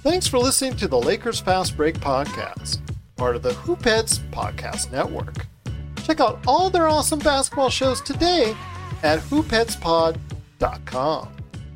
Thanks for listening to the Lakers Fast Break podcast, part of the Hoopheads Podcast Network. Check out all their awesome basketball shows today at hoopheadspod.com.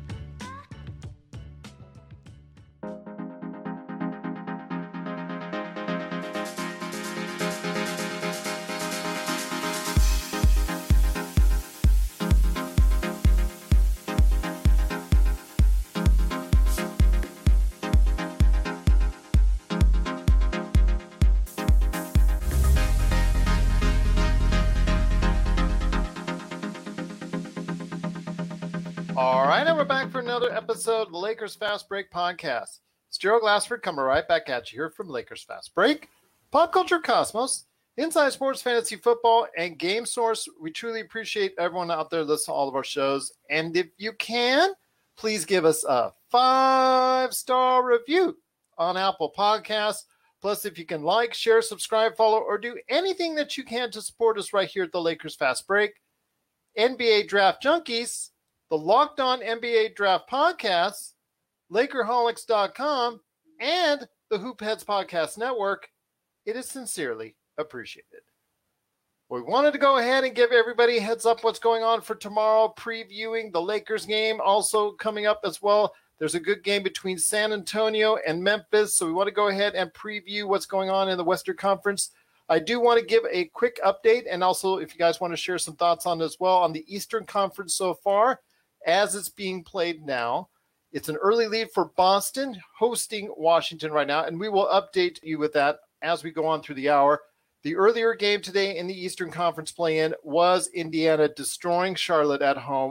Another episode of the Lakers Fast Break podcast. It's Gerald Glassford coming right back at you here from Lakers Fast Break, Pop Culture Cosmos, Inside Sports Fantasy Football, and Game Source. We truly appreciate everyone out there listening to all of our shows. And if you can, please give us a 5-star review on Apple Podcasts. Plus, if you can like, share, subscribe, follow, or do anything that you can to support us right here at the Lakers Fast Break, NBA Draft Junkies, the Locked On NBA Draft Podcast, Lakerholics.com, and the Hoopheads Podcast Network, it is sincerely appreciated. We wanted to go ahead and give everybody a heads up what's going on for tomorrow, previewing the Lakers game. Also coming up as well, there's a good game between San Antonio and Memphis, so we want to go ahead and preview what's going on in the Western Conference. I do want to give a quick update, and also if you guys want to share some thoughts on it as well on the Eastern Conference so far. As it's being played now, it's an early lead for Boston hosting Washington right now, and we will update you with that as we go on through the hour. The earlier game today in the Eastern Conference play-in was Indiana destroying Charlotte at home,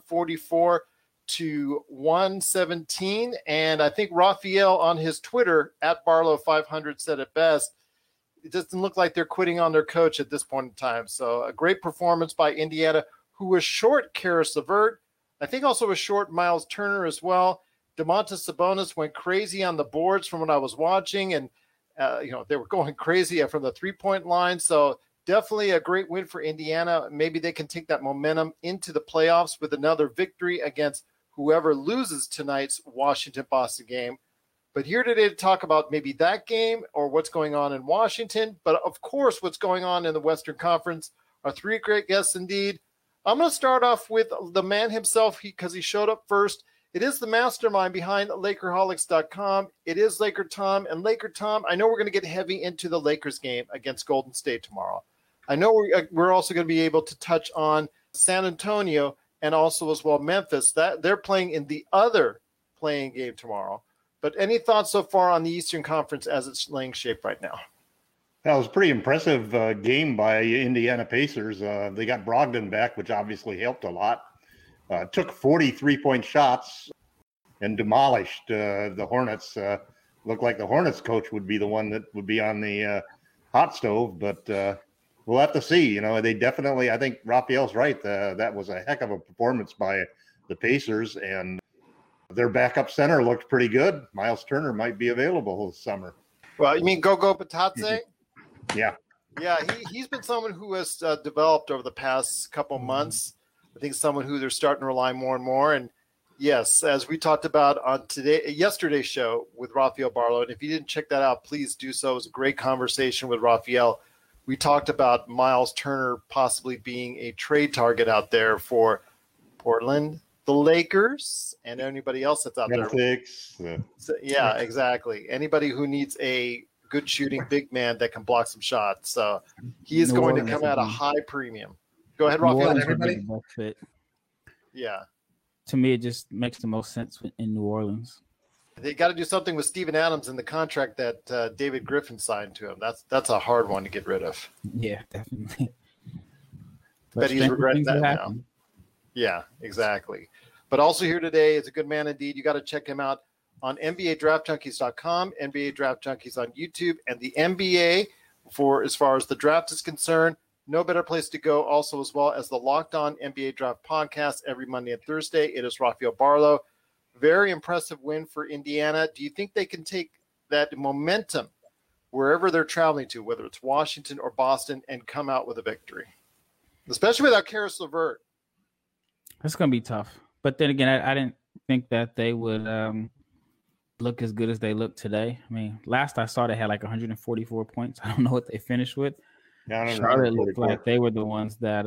144-117, and I think Raphael on his Twitter, at Barlow500, said it best. It doesn't look like they're quitting on their coach at this point in time, so a great performance by Indiana, who was short Karis LeVert. I think also was short Miles Turner as well. Domantas Sabonis went crazy on the boards from what I was watching, and they were going crazy from the three-point line. So definitely a great win for Indiana. Maybe they can take that momentum into the playoffs with another victory against whoever loses tonight's Washington-Boston game. But here today to talk about maybe that game or what's going on in Washington, but of course what's going on in the Western Conference are three great guests indeed. I'm going to start off with the man himself because he showed up first. It is the mastermind behind Lakerholics.com. It is Laker Tom. And Laker Tom, I know we're going to get heavy into the Lakers game against Golden State tomorrow. I know we're also going to be able to touch on San Antonio and also as well Memphis. That they're playing in the other playing game tomorrow. But any thoughts so far on the Eastern Conference as it's laying shape right now? That was a pretty impressive game by Indiana Pacers. They got Brogdon back, which obviously helped a lot. Took 43-point shots and demolished the Hornets. Looked like the Hornets coach would be the one that would be on the hot stove, but we'll have to see. They definitely, I think Raphael's right. That was a heck of a performance by the Pacers, and their backup center looked pretty good. Miles Turner might be available this summer. Well, you mean Gogo Batatse? Yeah. Yeah, he's been someone who has developed over the past couple months. I think someone who they're starting to rely more and more. And yes, as we talked about on yesterday's show with Raphael Barlow, and if you didn't check that out, please do so. It was a great conversation with Raphael. We talked about Miles Turner possibly being a trade target out there for Portland, the Lakers, and anybody else that's out there. So, yeah, exactly. Anybody who needs a good shooting big man that can block some shots. So he is going to come at a high premium. Go ahead, Raphael. Everybody. Yeah. To me, it just makes the most sense in New Orleans. They got to do something with Steven Adams in the contract that David Griffin signed to him. That's a hard one to get rid of. Yeah, definitely. But he's regretting that now. Yeah, exactly. But also here today is a good man indeed. You got to check him out on NBADraftJunkies.com, NBA Draft Junkies on YouTube, and the NBA for as far as the draft is concerned. No better place to go also as well as the Locked On NBA Draft podcast every Monday and Thursday. It is Raphael Barlow. Very impressive win for Indiana. Do you think they can take that momentum wherever they're traveling to, whether it's Washington or Boston, and come out with a victory? Especially without Karis LeVert. That's going to be tough. But then again, I didn't think that they would look as good as they look today. I mean, last I saw they had like 144 points. I don't know what they finished with. Yeah, Charlotte looked like they were the ones that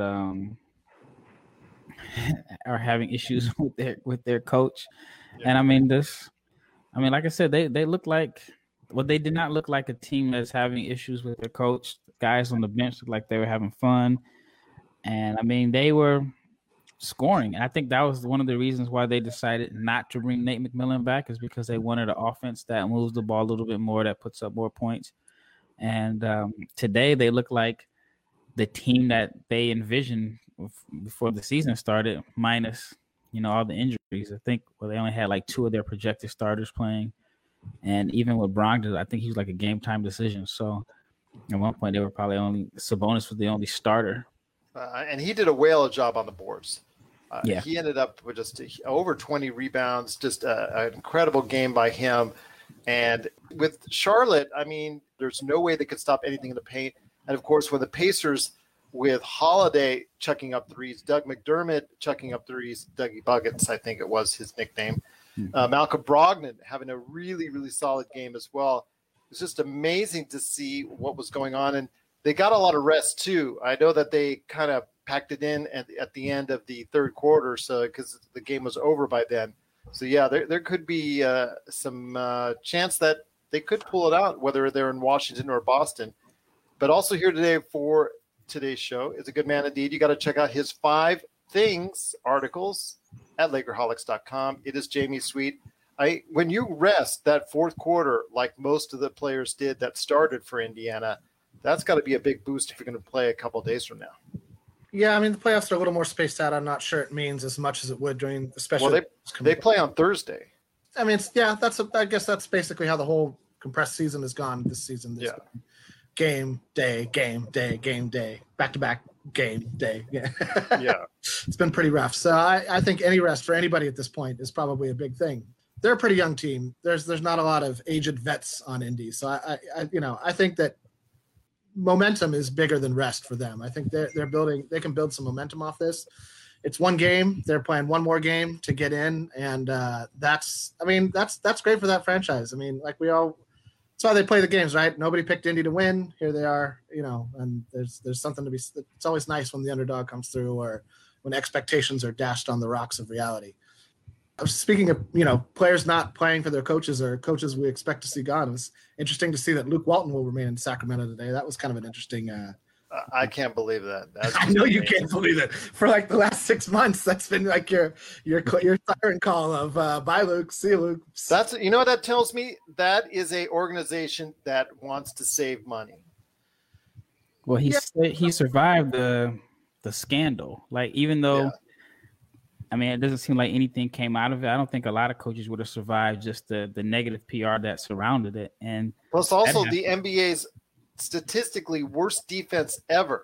are having issues with their coach. Yeah. And I mean like I said, they look like they did not look like a team that's having issues with their coach. The guys on the bench looked like they were having fun. And I mean, they were scoring. I think that was one of the reasons why they decided not to bring Nate McMillan back, is because they wanted an offense that moves the ball a little bit more, that puts up more points. And today they look like the team that they envisioned before the season started, minus, all the injuries. I think they only had like 2 of their projected starters playing. And even with Brogdon, I think he was like a game time decision. So at one point they were probably Sabonis was the only starter. And he did a whale of a job on the boards. Yeah. He ended up with just over 20 rebounds, just an incredible game by him. And with Charlotte, I mean, there's no way they could stop anything in the paint. And, of course, with the Pacers, with Holiday chucking up threes, Doug McDermott chucking up threes, Dougie Buckets, I think it was his nickname, Malcolm Brogdon having a really, really solid game as well. It's just amazing to see what was going on. And they got a lot of rest, too. I know that they kind of packed it in at the end of the third quarter, so because the game was over by then. So, yeah, there could be some chance that they could pull it out, whether they're in Washington or Boston. But also here today for today's show is a good man indeed. You got to check out his 5 Things articles at Lakerholics.com. It is Jamie Sweet. When you rest that fourth quarter, like most of the players did that started for Indiana, that's got to be a big boost if you're going to play a couple of days from now. Yeah, I mean, the playoffs are a little more spaced out. I'm not sure it means as much as it would during, especially. Well, they play on Thursday. I mean, I guess that's basically how the whole compressed season has gone this season. Yeah. Game day, back to back game day. Yeah. Yeah. It's been pretty rough. So I think any rest for anybody at this point is probably a big thing. They're a pretty young team. There's not a lot of aged vets on Indy. So I think that momentum is bigger than rest for them. I think they can build some momentum off this. It's one game. They're playing one more game to get in. And that's great for that franchise. I mean, that's why they play the games, right? Nobody picked Indy to win. Here they are, and there's something to be. It's always nice when the underdog comes through, or when expectations are dashed on the rocks of reality. Speaking of, players not playing for their coaches or coaches we expect to see gone, it was interesting to see that Luke Walton will remain in Sacramento today. That was kind of an interesting. I can't believe that. I know you can't believe it. For like the last 6 months, that's been like your siren call of bye, Luke. See you, Luke. That's what that tells me. That is a organization that wants to save money. Well, he survived the scandal. Like, even though. Yeah. I mean, it doesn't seem like anything came out of it. I don't think a lot of coaches would have survived just the negative PR that surrounded it. And plus, also the NBA's statistically worst defense ever.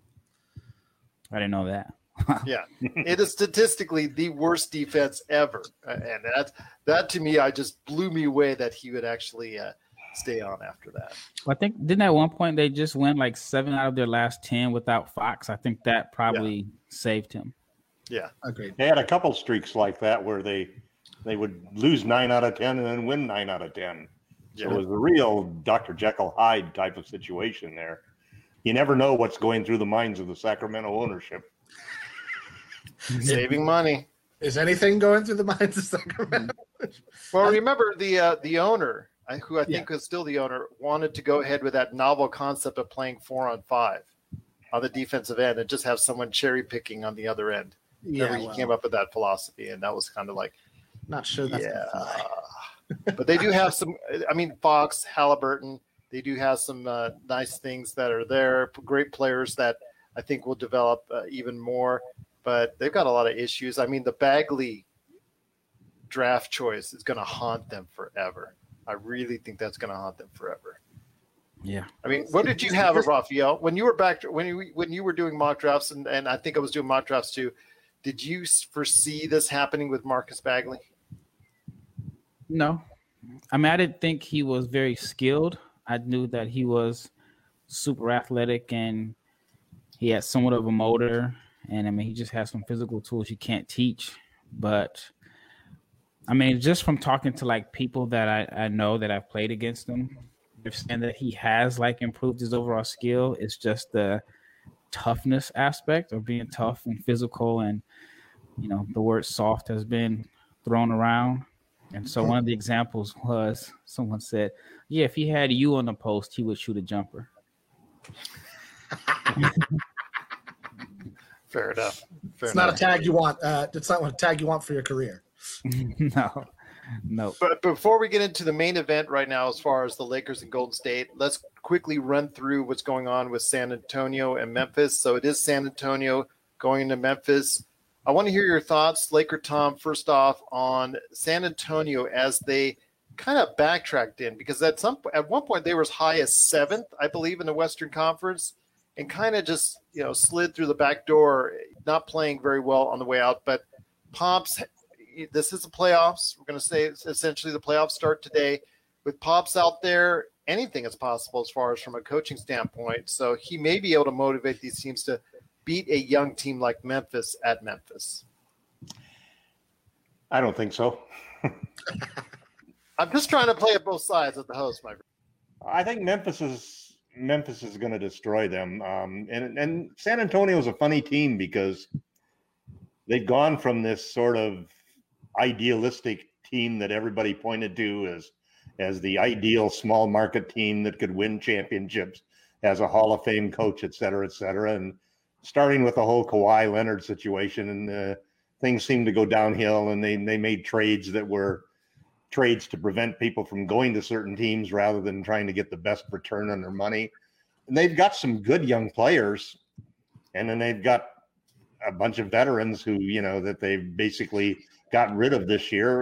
I didn't know that. Yeah, it is statistically the worst defense ever, and that to me, I just blew me away that he would actually stay on after that. Well, I think didn't at one point they just went like 7 out of their last 10 without Fox. I think that probably saved him. Yeah, agreed. They had a couple streaks like that where they would lose 9 out of 10 and then win 9 out of 10. So it was a real Dr. Jekyll Hyde type of situation there. You never know what's going through the minds of the Sacramento ownership. Saving money. Is anything going through the minds of Sacramento? Well, remember the owner, who I think is still the owner, wanted to go ahead with that novel concept of playing 4-on-5 on the defensive end and just have someone cherry picking on the other end. He came up with that philosophy, and that was kind of like, not sure that's but they do have some. I mean, Fox, Halliburton, they do have some nice things that are there. Great players that I think will develop even more, but they've got a lot of issues. I mean, the Bagley draft choice is going to haunt them forever. I really think that's going to haunt them forever. Yeah. I mean, what did you have of Raphael when you were back when you were doing mock drafts, and I think I was doing mock drafts too? Did you foresee this happening with Marcus Bagley? No. I mean, I didn't think he was very skilled. I knew that he was super athletic and he had somewhat of a motor. And I mean, he just has some physical tools you can't teach. But I mean, just from talking to like people that I know that I've played against him, they're saying that he has like improved his overall skill. It's just the toughness aspect of being tough and physical, and the word soft has been thrown around. And so one of the examples was someone said, yeah, if he had you on the post, he would shoot a jumper. Fair enough. It's not a tag you want. It's not a tag you want for your career. No. But before we get into the main event right now, as far as the Lakers and Golden State, let's quickly run through what's going on with San Antonio and Memphis. So it is San Antonio going into Memphis. I want to hear your thoughts, Laker Tom, first off, on San Antonio as they kind of backtracked in, because at one point they were as high as 7th, I believe, in the Western Conference, and kind of just slid through the back door, not playing very well on the way out. But Pops, this is the playoffs. We're going to say it's essentially the playoffs start today. With Pops out there, anything is possible as far as from a coaching standpoint. So he may be able to motivate these teams to beat a young team like Memphis at Memphis. I don't think so. I'm just trying to play at both sides as the host, my friend. I think Memphis is going to destroy them. And San Antonio is a funny team because they've gone from this sort of idealistic team that everybody pointed to as the ideal small market team that could win championships, as a Hall of Fame coach, et cetera, and starting with the whole Kawhi Leonard situation, and things seemed to go downhill, and they made trades that were trades to prevent people from going to certain teams rather than trying to get the best return on their money. And they've got some good young players, and then they've got a bunch of veterans who, that they've basically got rid of this year,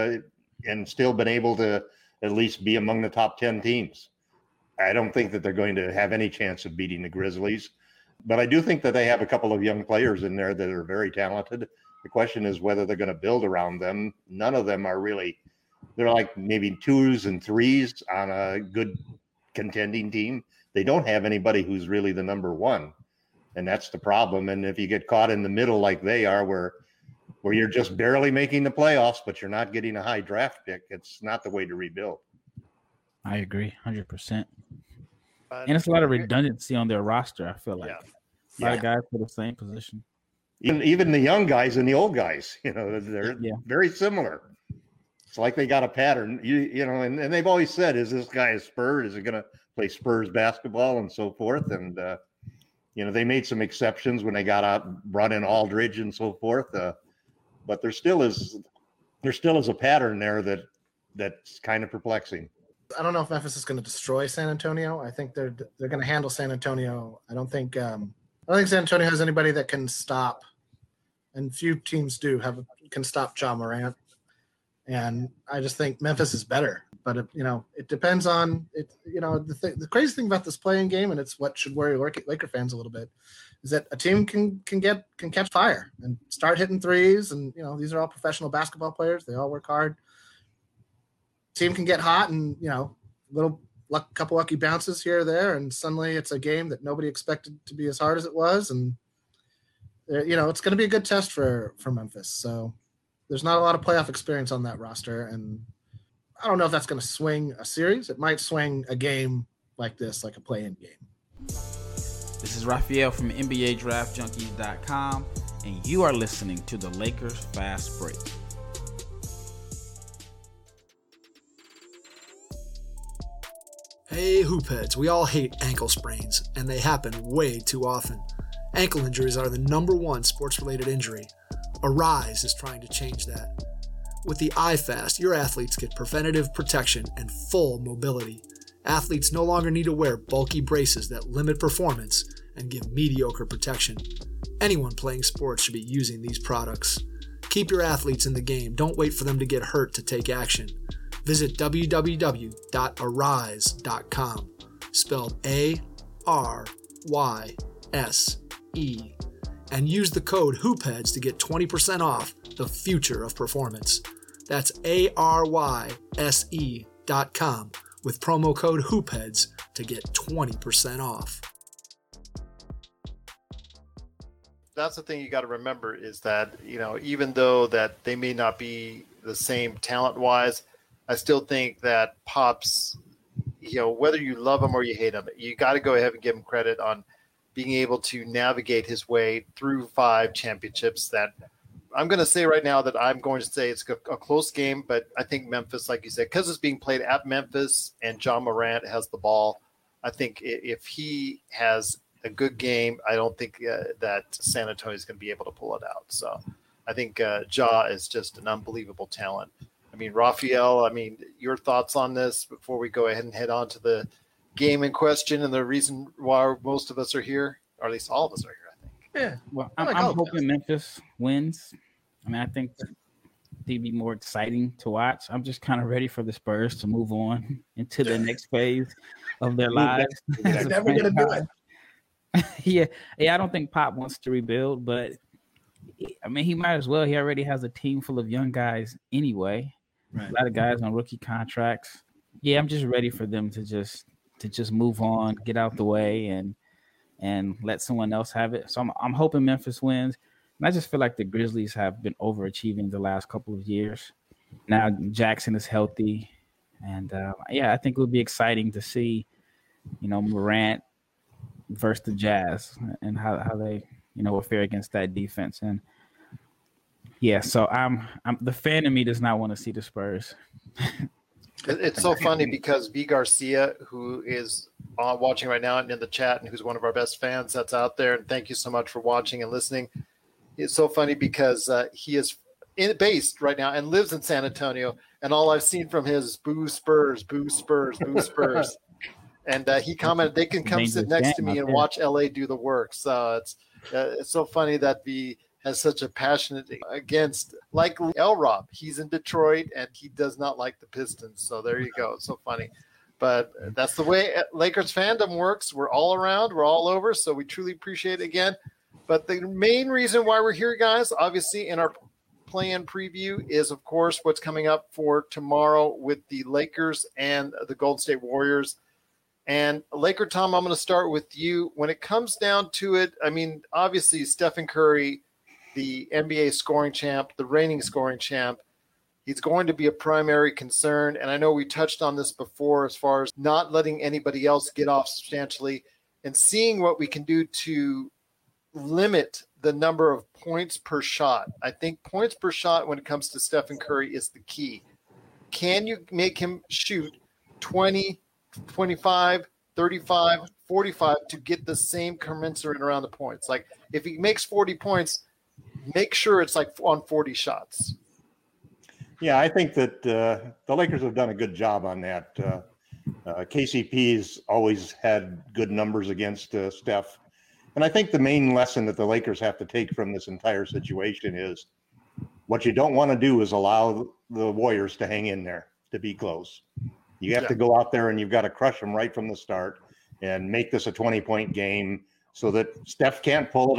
and still been able to at least be among the top 10 teams. I don't think that they're going to have any chance of beating the Grizzlies, but I do think that they have a couple of young players in there that are very talented. The question is whether they're going to build around them. None of them are really, they're like maybe 2s and 3s on a good contending team. They don't have anybody who's really the number one. And that's the problem. And if you get caught in the middle like they are, where you're just barely making the playoffs, but you're not getting a high draft pick, it's not the way to rebuild. I agree 100%. And it's a lot of redundancy on their roster, I feel like. A lot of guys for the same position. Even the young guys and the old guys, they're very similar. It's like they got a pattern, and they've always said, is this guy a Spur? Is he going to play Spurs basketball and so forth? And, they made some exceptions when they brought in Aldridge and so forth. But there still is a pattern there that's kind of perplexing. I don't know if Memphis is going to destroy San Antonio. I think they're going to handle San Antonio. I don't think San Antonio has anybody that can stop, and few teams can stop Ja Morant. And I just think Memphis is better. But it depends on it. The crazy thing about this playing game, and it's what should worry Laker fans a little bit, is that a team can catch fire and start hitting threes. And these are all professional basketball players. They all work hard. Team can get hot, and couple lucky bounces here or there, and suddenly it's a game that nobody expected to be as hard as it was. And it's going to be a good test for Memphis. So there's not a lot of playoff experience on that roster, and I don't know if that's going to swing a series. It might swing a game like this, like a play-in game. This is Raphael from NBADraftJunkies.com, and you are listening to the Lakers Fast Break. Hey, hoopheads, we all hate ankle sprains, and they happen way too often. Ankle injuries are the #1 sports-related injury. Arise is trying to change that. With the iFast, your athletes get preventative protection and full mobility. Athletes no longer need to wear bulky braces that limit performance and give mediocre protection. Anyone playing sports should be using these products. Keep your athletes in the game. Don't wait for them to get hurt to take action. Visit www.arise.com, spelled ARYSE, and use the code HOOPHEADS to get 20% off the future of performance. That's ARYSE.com with promo code HOOPHEADS to get 20% off. That's the thing you got to remember is that, even though that they may not be the same talent-wise. I still think that Pop's, whether you love him or you hate him, you got to go ahead and give him credit on being able to navigate his way through 5 championships. That I'm going to say right now that I'm going to say it's a close game, but I think Memphis, like you said, because it's being played at Memphis and John Morant has the ball, I think if he has a good game, I don't think that San Antonio is going to be able to pull it out. So I think Ja is just an unbelievable talent. I mean, Raphael, your thoughts on this before we go ahead and head on to the game in question and the reason why most of us are here, or at least all of us are here, I think. Yeah. Well, I'm hoping Memphis wins. I think they'd be more exciting to watch. I'm just kind of ready for the Spurs to move on into the next phase of their lives. They're never going to do it. Yeah. I don't think Pop wants to rebuild, but he might as well. He already has a team full of young guys anyway. Right. A lot of guys on rookie contracts. Yeah, I'm just ready for them to just move on, get out the way, and let someone else have it. So I'm hoping Memphis wins. And I just feel like the Grizzlies have been overachieving the last couple of years. Now Jackson is healthy, and I think it would be exciting to see, Morant versus the Jazz and how they will fare against that defense. And so I'm the fan of me does not want to see the Spurs. It's so funny because V Garcia, who is watching right now and in the chat, and who's one of our best fans that's out there, and thank you so much for watching and listening. It's so funny because he is based right now and lives in San Antonio, and all I've seen from his boo Spurs, boo Spurs, boo Spurs. And he commented, they can come sit next to me and watch LA do the work. So it's so funny that V has such a passionate against, like L-Rob. He's in Detroit, and he does not like the Pistons. So there you go. It's so funny. But that's the way Lakers fandom works. We're all around. We're all over. So we truly appreciate it again. But the main reason why we're here, guys, obviously in our play-in preview is, of course, what's coming up for tomorrow with the Lakers and the Golden State Warriors. And Laker Tom, I'm going to start with you. When it comes down to it, obviously Stephen Curry, the NBA scoring champ, the reigning scoring champ, he's going to be a primary concern. And I know we touched on this before as far as not letting anybody else get off substantially and seeing what we can do to limit the number of points per shot. I think points per shot when it comes to Stephen Curry is the key. Can you make him shoot 20, 25, 35, 45 to get the same commensurate around the points? Like if he makes 40 points, make sure it's like on 40 shots. Yeah, I think that the Lakers have done a good job on that. KCP's always had good numbers against Steph. And I think the main lesson that the Lakers have to take from this entire situation is what you don't want to do is allow the Warriors to hang in there, to be close. You have to go out there and you've got to crush them right from the start and make this a 20-point game so that Steph can't pull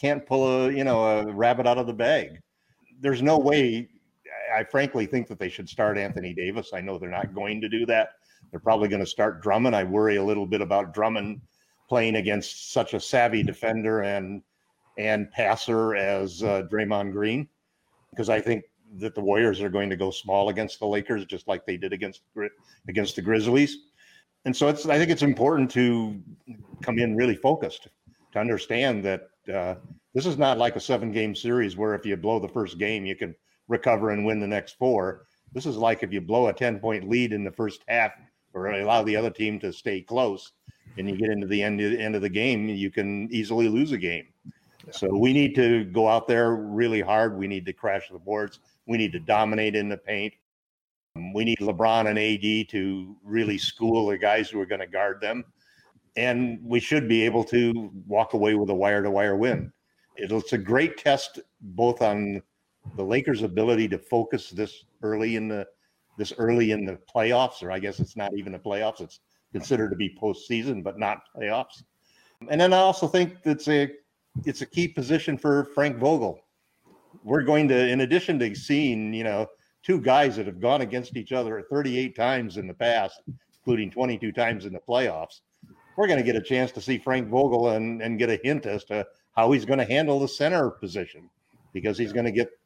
a rabbit out of the bag. There's no way. I frankly think that they should start Anthony Davis. I know they're not going to do that. They're probably going to start Drummond. I worry a little bit about Drummond playing against such a savvy defender and passer as Draymond Green, because I think that the Warriors are going to go small against the Lakers, just like they did against the Grizzlies. And so I think it's important to come in really focused, to understand that this is not like a 7-game series where if you blow the first game, you can recover and win the next 4. This is like if you blow a 10-point lead in the first half or allow the other team to stay close and you get into the end of the game, you can easily lose a game. So we need to go out there really hard. We need to crash the boards. We need to dominate in the paint. We need LeBron and AD to really school the guys who are going to guard them. And we should be able to walk away with a wire-to-wire win. It's a great test both on the Lakers' ability to focus this early in the playoffs, or I guess it's not even the playoffs. It's considered to be postseason, but not playoffs. And then I also think it's a key position for Frank Vogel. We're going to, in addition to seeing, two guys that have gone against each other 38 times in the past, including 22 times in the playoffs, we're going to get a chance to see Frank Vogel and get a hint as to how he's going to handle the center position, because he's going to get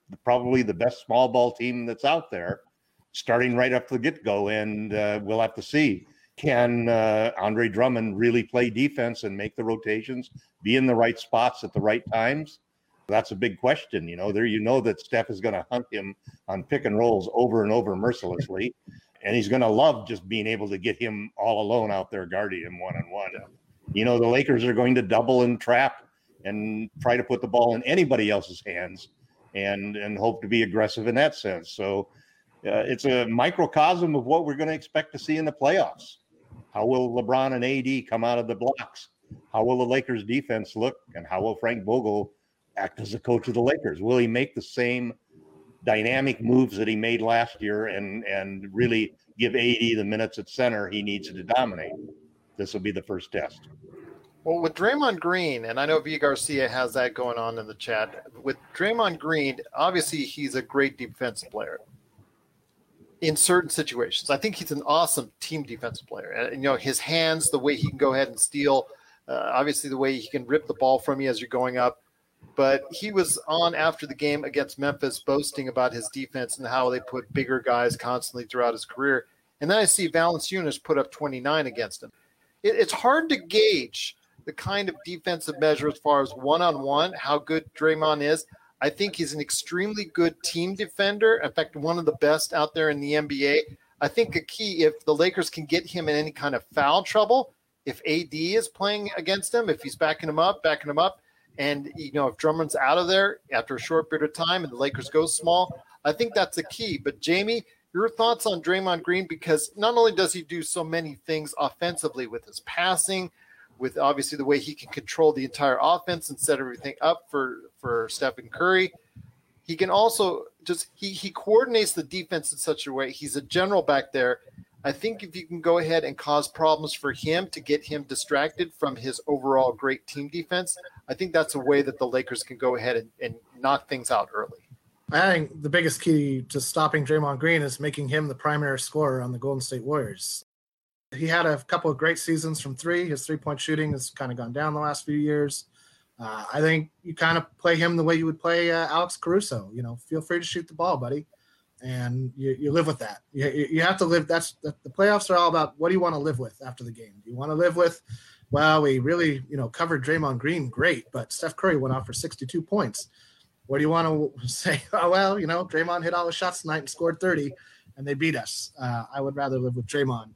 probably the best small ball team that's out there, starting right up the get-go, and we'll have to see. Can Andre Drummond really play defense and make the rotations, be in the right spots at the right times? That's a big question. That Steph is going to hunt him on pick and rolls over and over mercilessly, and he's going to love just being able to get him all alone out there guarding him one-on-one. The Lakers are going to double and trap and try to put the ball in anybody else's hands and hope to be aggressive in that sense. So it's a microcosm of what we're going to expect to see in the playoffs. How will LeBron and AD come out of the blocks? How will the Lakers defense look? And how will Frank Vogel act as the coach of the Lakers? Will he make the same dynamic moves that he made last year and really give AD the minutes at center he needs to dominate? This will be the first test. Well, with Draymond Green, and I know V. Garcia has that going on in the chat, with Draymond Green, obviously he's a great defensive player in certain situations. I think he's an awesome team defensive player. And, his hands, the way he can go ahead and steal, obviously the way he can rip the ball from you as you're going up. But he was on after the game against Memphis boasting about his defense and how they put bigger guys constantly throughout his career. And then I see Valanciunas put up 29 against him. It's hard to gauge the kind of defensive measure as far as one-on-one, how good Draymond is. I think he's an extremely good team defender. In fact, one of the best out there in the NBA. I think a key, if the Lakers can get him in any kind of foul trouble, if AD is playing against him, if he's backing him up, and, if Drummond's out of there after a short period of time and the Lakers go small, I think that's a key. But, Jamie, your thoughts on Draymond Green, because not only does he do so many things offensively with his passing, with obviously the way he can control the entire offense and set everything up for Stephen Curry, he can also he coordinates the defense in such a way. He's a general back there. I think if you can go ahead and cause problems for him to get him distracted from his overall great team defense, I think that's a way that the Lakers can go ahead and knock things out early. I think the biggest key to stopping Draymond Green is making him the primary scorer on the Golden State Warriors. He had a couple of great seasons from three. His three-point shooting has kind of gone down the last few years. I think you kind of play him the way you would play Alex Caruso. Feel free to shoot the ball, buddy. And you live with that. You have to live. The playoffs are all about what do you want to live with after the game. Do you want to live with, well, we really, covered Draymond Green great, but Steph Curry went off for 62 points. Or do you want to say, oh, well, Draymond hit all the shots tonight and scored 30 and they beat us. I would rather live with Draymond.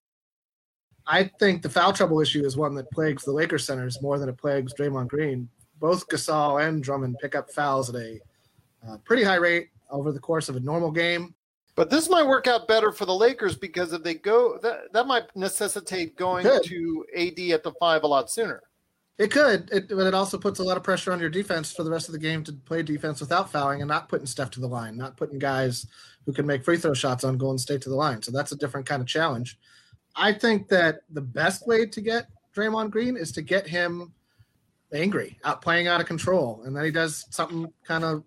I think the foul trouble issue is one that plagues the Lakers centers more than it plagues Draymond Green. Both Gasol and Drummond pick up fouls at a pretty high rate over the course of a normal game. But this might work out better for the Lakers because if they go, that might necessitate going to AD at the 5 a lot sooner. It could, but it also puts a lot of pressure on your defense for the rest of the game to play defense without fouling and not putting Steph to the line, not putting guys who can make free throw shots on Golden State to the line. So that's a different kind of challenge. I think that the best way to get Draymond Green is to get him angry, playing out of control. And then he does something kind of,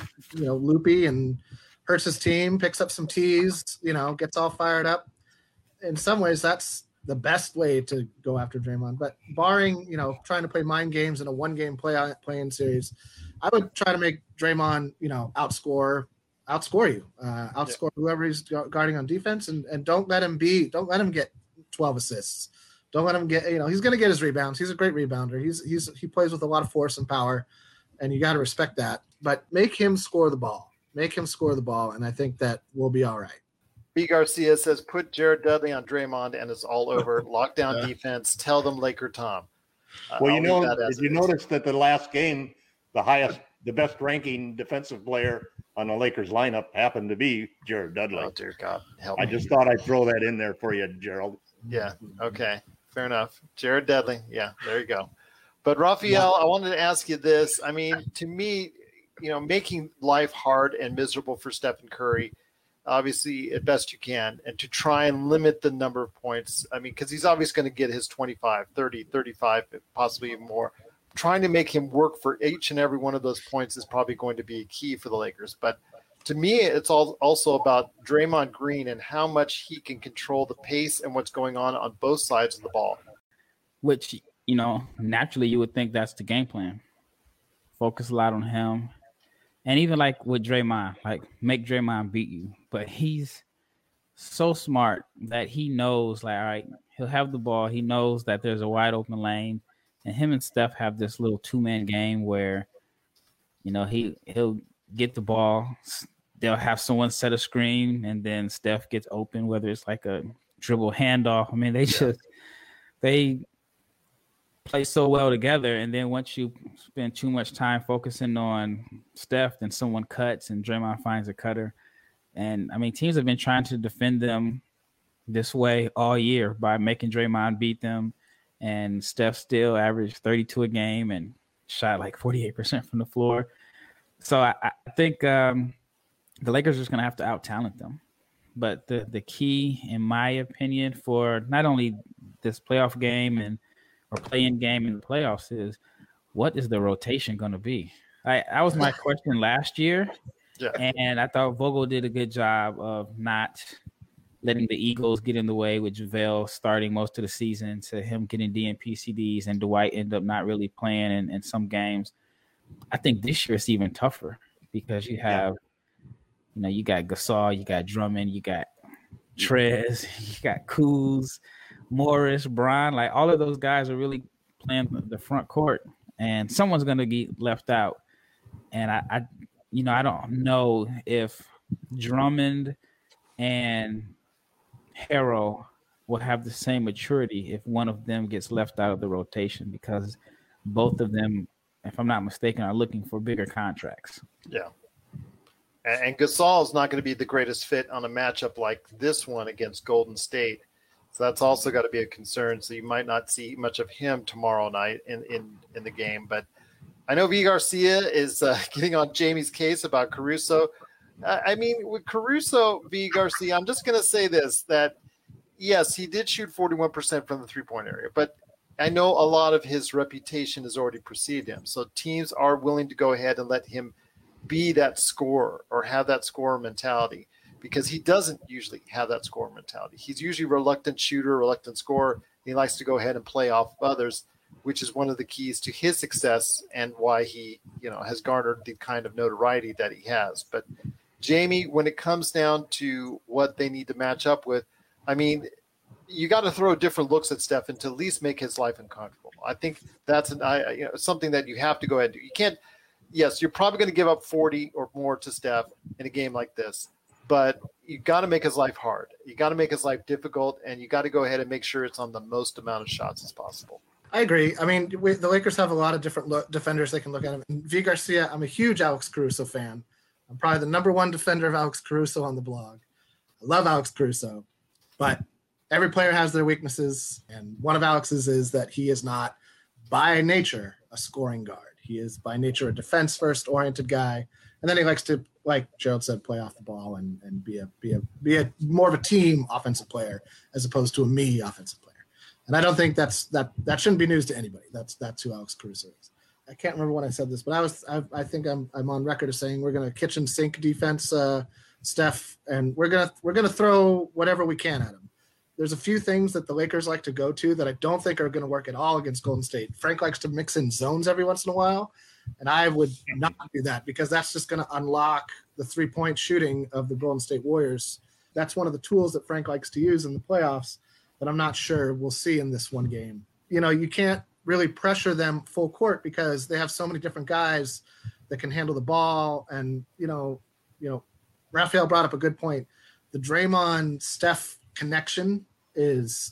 loopy and hurts his team, picks up some tees, gets all fired up. In some ways, that's the best way to go after Draymond. But barring, trying to play mind games in a one-game play-in series, I would try to make Draymond, outscore you, whoever he's guarding on defense, and don't let him get 12 assists. Don't let him get, he's going to get his rebounds. He's a great rebounder. He plays with a lot of force and power, and you got to respect that. But make him score the ball. And I think that we'll be all right. B. Garcia says, put Jared Dudley on Draymond and it's all over. Lockdown defense. Tell them Laker Tom. Well, did you notice that the last game, the best ranking defensive player on the Lakers lineup happened to be Jared Dudley? Oh, dear God. Help me. I just thought I'd throw that in there for you, Gerald. Yeah. Okay. Fair enough. Jared Dudley. Yeah, there you go. But Raphael, I wanted to ask you this. I mean, to me, making life hard and miserable for Stephen Curry, obviously, at best you can, and to try and limit the number of points. I mean, because he's obviously going to get his 25, 30, 35, possibly even more. Trying to make him work for each and every one of those points is probably going to be key for the Lakers. But to me, it's also about Draymond Green and how much he can control the pace and what's going on both sides of the ball. And even like with Draymond, like make Draymond beat you. But he's so smart that he knows, like, all right, he'll have the ball. He knows that there's a wide open lane. And him and Steph have this little 2-man game where, he'll get the ball. They'll have someone set a screen, and then Steph gets open, whether it's like a dribble handoff. I mean, they play so well together. And then once you spend too much time focusing on Steph, then someone cuts and Draymond finds a cutter. And I mean, teams have been trying to defend them this way all year by making Draymond beat them. And Steph still averaged 32 a game and shot like 48% from the floor. So I think the Lakers are just going to have to out-talent them. But the key, in my opinion, for not only this playoff game or play-in game in the playoffs is, what is the rotation going to be? That was my question last year. Yeah. And I thought Vogel did a good job of not letting the Eagles get in the way with JaVale starting most of the season, to him getting DNP CDs and Dwight end up not really playing in some games. I think this year it's even tougher because you have, you got Gasol, you got Drummond, you got Trez, you got Kuz, Morris, Bron. Like, all of those guys are really playing the front court, and someone's going to get left out. And I don't know if Drummond and Harrell will have the same maturity if one of them gets left out of the rotation, because both of them, if I'm not mistaken, are looking for bigger contracts. Yeah. And Gasol is not going to be the greatest fit on a matchup like this one against Golden State. So that's also got to be a concern. So you might not see much of him tomorrow night in the game. But I know V. Garcia is getting on Jamie's case about Caruso. I mean, with Caruso, V. Garcia, I'm just going to say this, that yes, he did shoot 41% from the three-point area, but I know a lot of his reputation has already preceded him. So teams are willing to go ahead and let him be that scorer or have that scorer mentality, because he doesn't usually have that scorer mentality. He's usually a reluctant shooter, reluctant scorer. He likes to go ahead and play off of others, which is one of the keys to his success and why he, has garnered the kind of notoriety that he has. But Jamie, when it comes down to what they need to match up with, I mean, you got to throw different looks at Steph and to at least make his life uncomfortable. I think that's something that you have to go ahead and do. You can't. Yes, you're probably going to give up 40 or more to Steph in a game like this, but you got to make his life hard. You got to make his life difficult, and you got to go ahead and make sure it's on the most amount of shots as possible. I agree. I mean, the Lakers have a lot of different defenders they can look at. V. Garcia, I'm a huge Alex Caruso fan. I'm probably the number one defender of Alex Caruso on the blog. I love Alex Caruso, but every player has their weaknesses, and one of Alex's is that he is not, by nature, a scoring guard. He is, by nature, a defense-first oriented guy, and then he likes to, like Gerald said, play off the ball and be a more of a team offensive player as opposed to a me offensive player. And I don't think that shouldn't be news to anybody. That's who Alex Caruso is. I can't remember when I said this, but I think I'm on record of saying we're going to kitchen sink defense Steph, and we're gonna throw whatever we can at him. There's a few things that the Lakers like to go to that I don't think are going to work at all against Golden State. Frank likes to mix in zones every once in a while, and I would not do that because that's just going to unlock the three-point shooting of the Golden State Warriors. That's one of the tools that Frank likes to use in the playoffs that I'm not sure we'll see in this one game. You can't really pressure them full court because they have so many different guys that can handle the ball. And, Raphael brought up a good point. The Draymond-Steph connection it's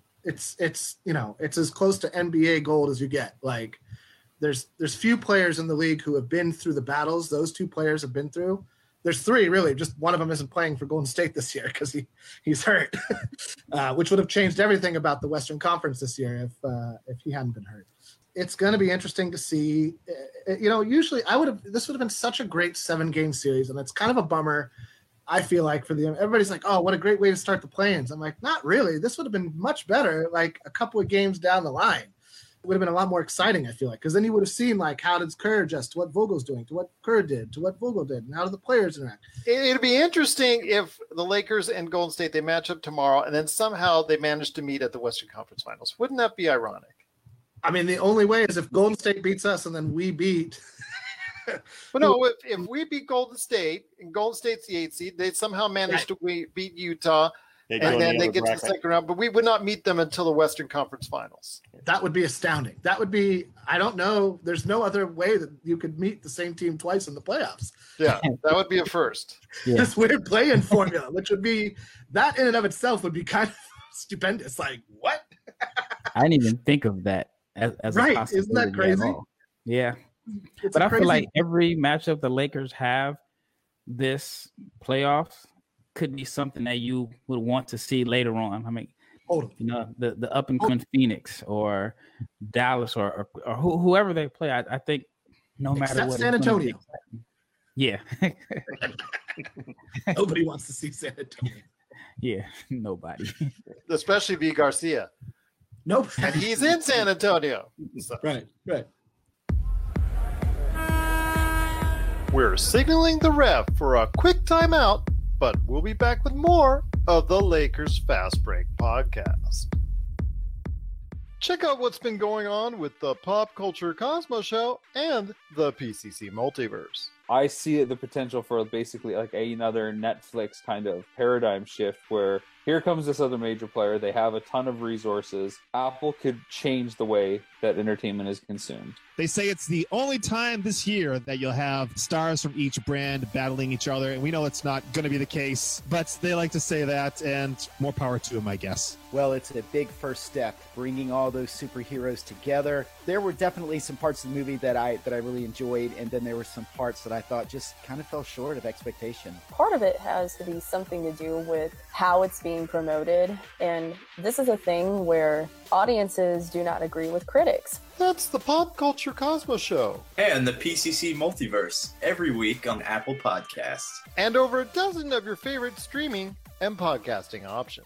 as close to NBA gold as you get. Like there's few players in the league who have been through the battles those two players have been through. There's three really, just one of them isn't playing for Golden State this year because he's hurt, which would have changed everything about the Western Conference this year if he hadn't been hurt. It's going to be interesting to see. Usually this would have been such a great 7-game series, and it's kind of a bummer. I feel like for them, everybody's like, oh, what a great way to start the play-ins. I'm like, not really. This would have been much better, like a couple of games down the line. It would have been a lot more exciting, I feel like, because then you would have seen, like, how does Kerr adjust to what Vogel's doing, to what Kerr did, to what Vogel did, and how do the players interact. It'd be interesting if the Lakers and Golden State, they match up tomorrow, and then somehow they manage to meet at the Western Conference Finals. Wouldn't that be ironic? I mean, the only way is if Golden State beats us and then we beat But no, if we beat Golden State, and Golden State's the 8th seed, they somehow managed to beat Utah, and then they get to the second round. But we would not meet them until the Western Conference Finals. That would be astounding. That would be, I don't know. There's no other way that you could meet the same team twice in the playoffs. Yeah, that would be a first. Yeah. This weird play-in formula, which would be, that in and of itself would be kind of stupendous. Like, what? I didn't even think of that as right. a possibility. Isn't that crazy? Yeah. It's But I crazy. feel like every matchup the Lakers have this playoffs could be something that you would want to see later on. I mean, Totally. you know, the up and coming Phoenix or Dallas or whoever they play. I think no matter Except what. San Antonio. Yeah. Nobody wants to see San Antonio. Yeah. Nobody. Especially V. Garcia. Nope. And he's in San Antonio. So. Right. We're signaling the ref for a quick timeout, but we'll be back with more of the Lakers Fast Break podcast. Check out what's been going on with the Pop Culture Cosmos Show and the PCC Multiverse. I see the potential for basically like another Netflix kind of paradigm shift where here comes this other major player. They have a ton of resources. Apple could change the way that entertainment is consumed. They say it's the only time this year that you'll have stars from each brand battling each other, and we know it's not going to be the case, but they like to say that, and more power to them, I guess. Well, it's a big first step, bringing all those superheroes together. There were definitely some parts of the movie that I really enjoyed, and then there were some parts that I thought just kind of fell short of expectation. Part of it has to be something to do with how it's being promoted, and this is a thing where audiences do not agree with critics. That's the Pop Culture Cosmos Show. And the PCC Multiverse, every week on Apple Podcasts. And over a dozen of your favorite streaming and podcasting options.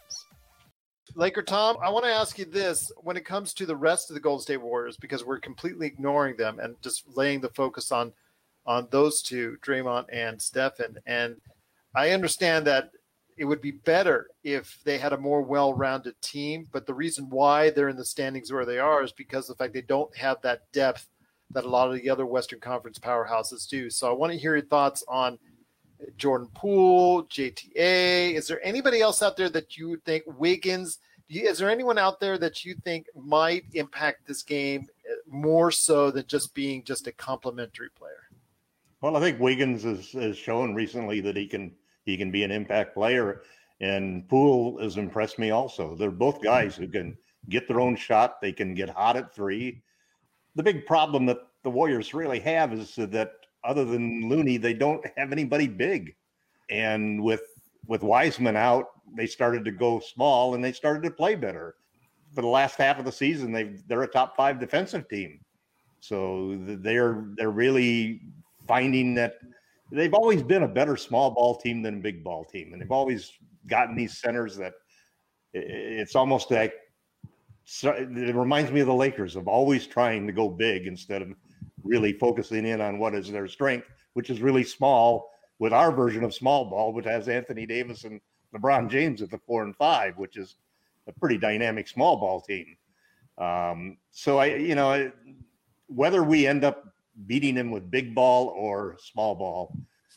Laker Tom, I want to ask you this when it comes to the rest of the Golden State Warriors, because we're completely ignoring them and just laying the focus on those two, Draymond and Stephen. And I understand that it would be better if they had a more well-rounded team, but the reason why they're in the standings where they are is because of the fact they don't have that depth that a lot of the other Western Conference powerhouses do. So I want to hear your thoughts on Jordan Poole, JTA. Is there anybody else out there that you think, Wiggins, is there anyone out there that you think might impact this game more so than just being just a complimentary player? Well, I think Wiggins has shown recently that he can be an impact player, and Poole has impressed me also. They're both guys who can get their own shot. They can get hot at three. The big problem that the Warriors really have is that other than Looney, they don't have anybody big. And with Wiseman out, they started to go small and they started to play better. For the last half of the season, they're a top 5 defensive team. So they're really finding that they've always been a better small ball team than a big ball team. And they've always gotten these centers that it's almost like, it reminds me of the Lakers of always trying to go big instead of really focusing in on what is their strength, which is really small, with our version of small ball, which has Anthony Davis and LeBron James at the 4 and 5, which is a pretty dynamic small ball team. So whether we end up beating them with big ball or small ball,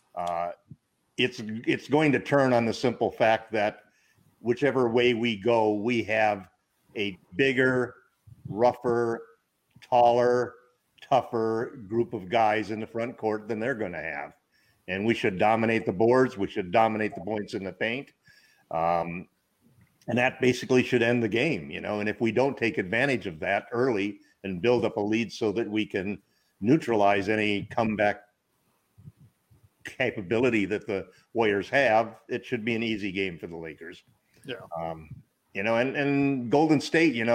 it's going to turn on the simple fact that whichever way we go, we have a bigger, rougher, taller, tougher group of guys in the front court than they're going to have. And we should dominate the boards. We should dominate the points in the paint. And that basically should end the game, And if we don't take advantage of that early and build up a lead so that we can neutralize any comeback capability that the Warriors have, it should be an easy game for the Lakers. Yeah. And Golden State, you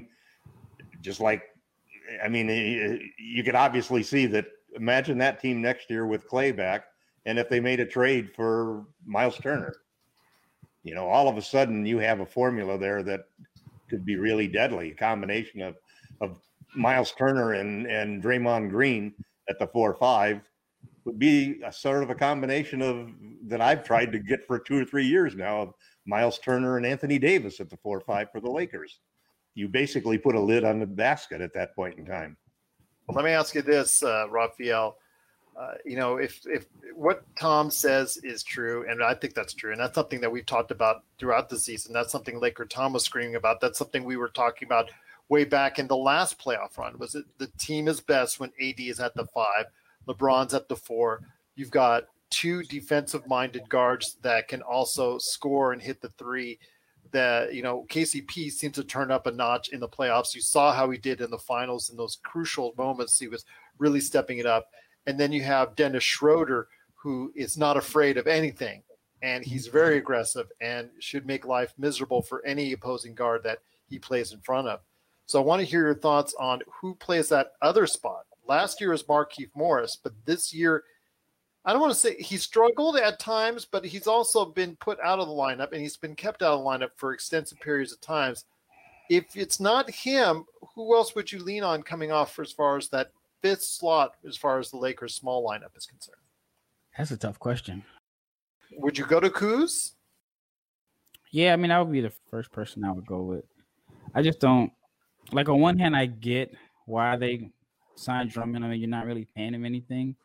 could obviously see that. Imagine that team next year with Clay back, and if they made a trade for Miles Turner, all of a sudden you have a formula there that could be really deadly. A combination of Miles Turner and Draymond Green at the 4-5 would be a sort of a combination of that I've tried to get for 2 or 3 years now, of Miles Turner and Anthony Davis at the 4-5 for the Lakers. You basically put a lid on the basket at that point in time. Well, let me ask you this, Raphael. if what Tom says is true, and I think that's true, and that's something that we've talked about throughout the season. That's something Laker Tom was screaming about. That's something we were talking about way back in the last playoff run. Was it the team is best when AD is at the 5, LeBron's at the 4. You've got 2 defensive-minded guards that can also score and hit the 3. That KCP seems to turn up a notch in the playoffs. You saw how he did in the finals in those crucial moments. He was really stepping it up. And then you have Dennis Schroeder, who is not afraid of anything, and he's very aggressive and should make life miserable for any opposing guard that he plays in front of. So I want to hear your thoughts on who plays that other spot. Last year was Markieff Morris, but this year, I don't want to say he struggled at times, but he's also been put out of the lineup, and he's been kept out of the lineup for extensive periods of times. If it's not him, who else would you lean on coming off as far as that 5th slot as far as the Lakers' small lineup is concerned? That's a tough question. Would you go to Kuz? Yeah, I mean, I would be the first person I would go with. I just don't – like, on one hand, I get why they signed Drummond. I mean, you're not really paying him anything.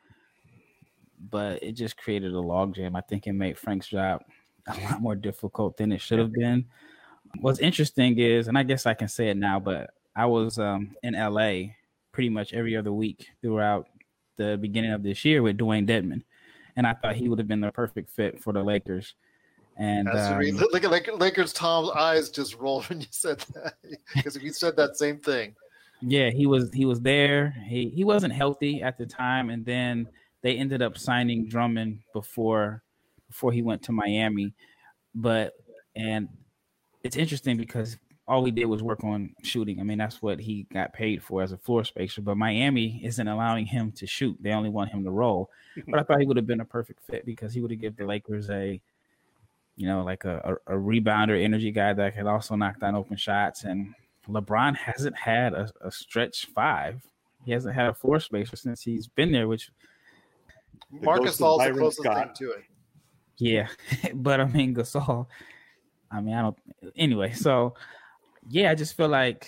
But it just created a logjam. I think it made Frank's job a lot more difficult than it should have been. What's interesting is, and I guess I can say it now, but I was in LA pretty much every other week throughout the beginning of this year with Dwayne Dedmon. And I thought he would have been the perfect fit for the Lakers. And look at Lakers Tom's eyes just rolled when you said that, because he said that same thing. Yeah, he was there. He wasn't healthy at the time, and then they ended up signing Drummond before he went to Miami. And it's interesting because all he did was work on shooting. I mean, that's what he got paid for as a floor spacer. But Miami isn't allowing him to shoot. They only want him to roll. But I thought he would have been a perfect fit because he would have given the Lakers a rebounder, energy guy that could also knock down open shots. And LeBron hasn't had a stretch 5. He hasn't had a floor spacer since he's been there, which – Marcus Gasol's the closest thing to it. Yeah, but I mean Gasol. I mean, I don't. Anyway, so yeah, I just feel like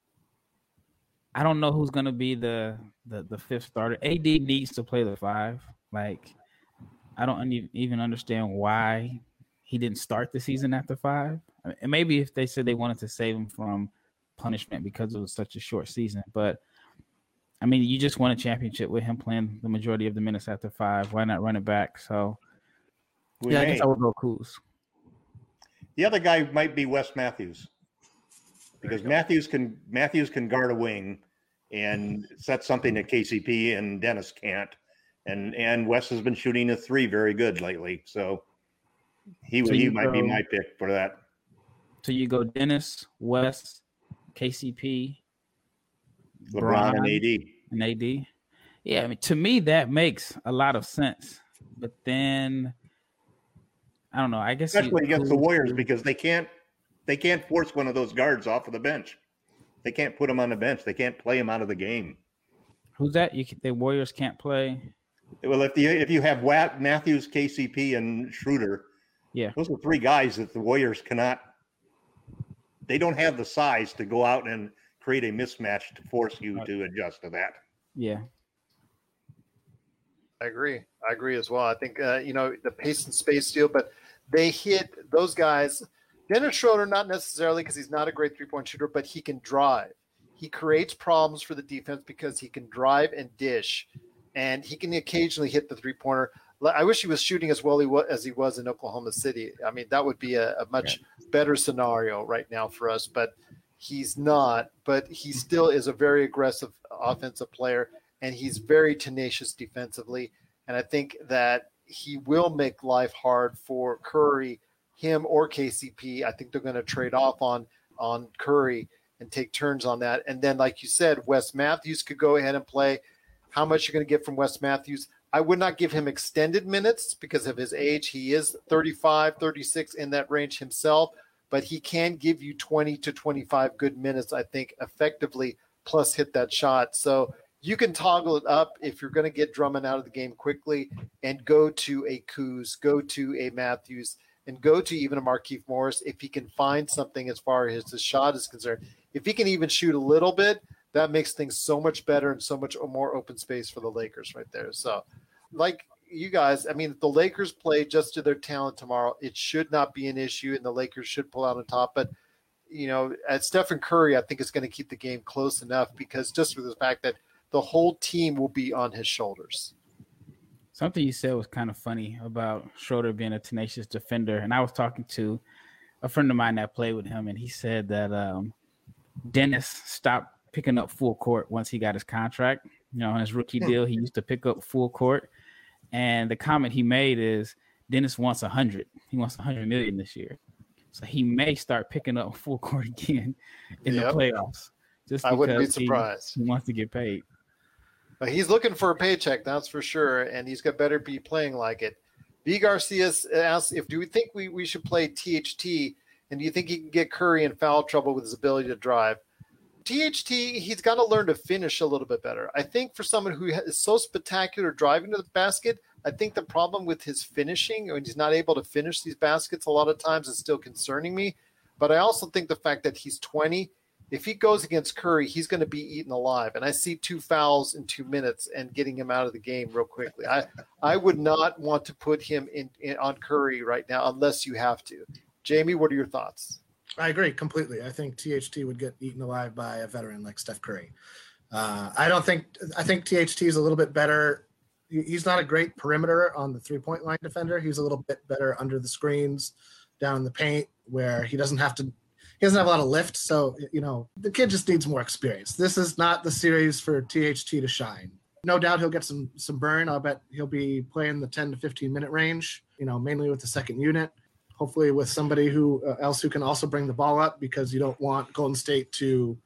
I don't know who's gonna be the 5th starter. AD needs to play the 5. Like, I don't even understand why he didn't start the season at the 5. And maybe if they said they wanted to save him from punishment because it was such a short season, but. I mean, you just won a championship with him playing the majority of the minutes at the 5. Why not run it back? So, I guess I would go Kuz. The other guy might be Wes Matthews, because Matthews can guard a wing and that's something that KCP and Dennis can't. And Wes has been shooting a 3 very good lately, so he might be my pick for that. So you go Dennis, Wes, KCP. LeBron and AD. Yeah, I mean, to me that makes a lot of sense. But then I don't know. I guess especially against the Warriors, because they can't force one of those guards off of the bench. They can't put him on the bench. They can't play him out of the game. Who's that? The Warriors can't play. Well, if you have Matthews, KCP, and Schroeder, yeah, those are 3 guys that the Warriors cannot. They don't have the size to go out and create a mismatch to force you to adjust to that. Yeah. I agree as well. I think, the pace and space deal, but they hit those guys. Dennis Schroeder, not necessarily because he's not a great 3-point shooter, but he can drive. He creates problems for the defense because he can drive and dish, and he can occasionally hit the 3-pointer. I wish he was shooting as well as he was in Oklahoma City. I mean, that would be a much better scenario right now for us, but he's not. But he still is a very aggressive offensive player, and he's very tenacious defensively. And I think that he will make life hard for Curry, him or KCP. I think they're going to trade off on Curry and take turns on that. And then, like you said, Wes Matthews could go ahead and play. How much you're going to get from Wes Matthews? I would not give him extended minutes because of his age. He is 35, 36 in that range himself, but he can give you 20 to 25 good minutes, I think, effectively, plus hit that shot. So you can toggle it up if you're going to get Drummond out of the game quickly and go to a Kuz, go to a Matthews, and go to even a Markieff Morris if he can find something as far as his shot is concerned. If he can even shoot a little bit, that makes things so much better and so much more open space for the Lakers right there. So like you guys, I mean, if the Lakers play just to their talent tomorrow, it should not be an issue, and the Lakers should pull out on top. But, at Stephen Curry, I think is going to keep the game close enough because just for the fact that the whole team will be on his shoulders. Something you said was kind of funny about Schroeder being a tenacious defender. And I was talking to a friend of mine that played with him, and he said that Dennis stopped picking up full court once he got his contract. On his rookie deal, he used to pick up full court. And the comment he made is Dennis wants 100. He wants 100 million this year. So he may start picking up full court again in the playoffs. Just I wouldn't be surprised. He wants to get paid. But he's looking for a paycheck, that's for sure, and he's got better be playing like it. V. Garcia asks, do we think we should play THT, and do you think he can get Curry in foul trouble with his ability to drive? THT, he's got to learn to finish a little bit better. I think for someone who is so spectacular driving to the basket, I think the problem with his finishing, when he's not able to finish these baskets a lot of times, is still concerning me. But I also think the fact that he's 20, if he goes against Curry, he's going to be eaten alive. And I see 2 fouls in 2 minutes and getting him out of the game real quickly. I would not want to put him in on Curry right now unless you have to. Jamie, what are your thoughts? I agree completely. I think THT would get eaten alive by a veteran like Steph Curry. I think THT is a little bit better. He's not a great perimeter on the 3-point line defender. He's a little bit better under the screens, down in the paint, where he doesn't have a lot of lift. So, the kid just needs more experience. This is not the series for THT to shine. No doubt he'll get some burn. I'll bet he'll be playing the 10 to 15 minute range, mainly with the second unit, hopefully with somebody who can also bring the ball up, because you don't want Golden State to,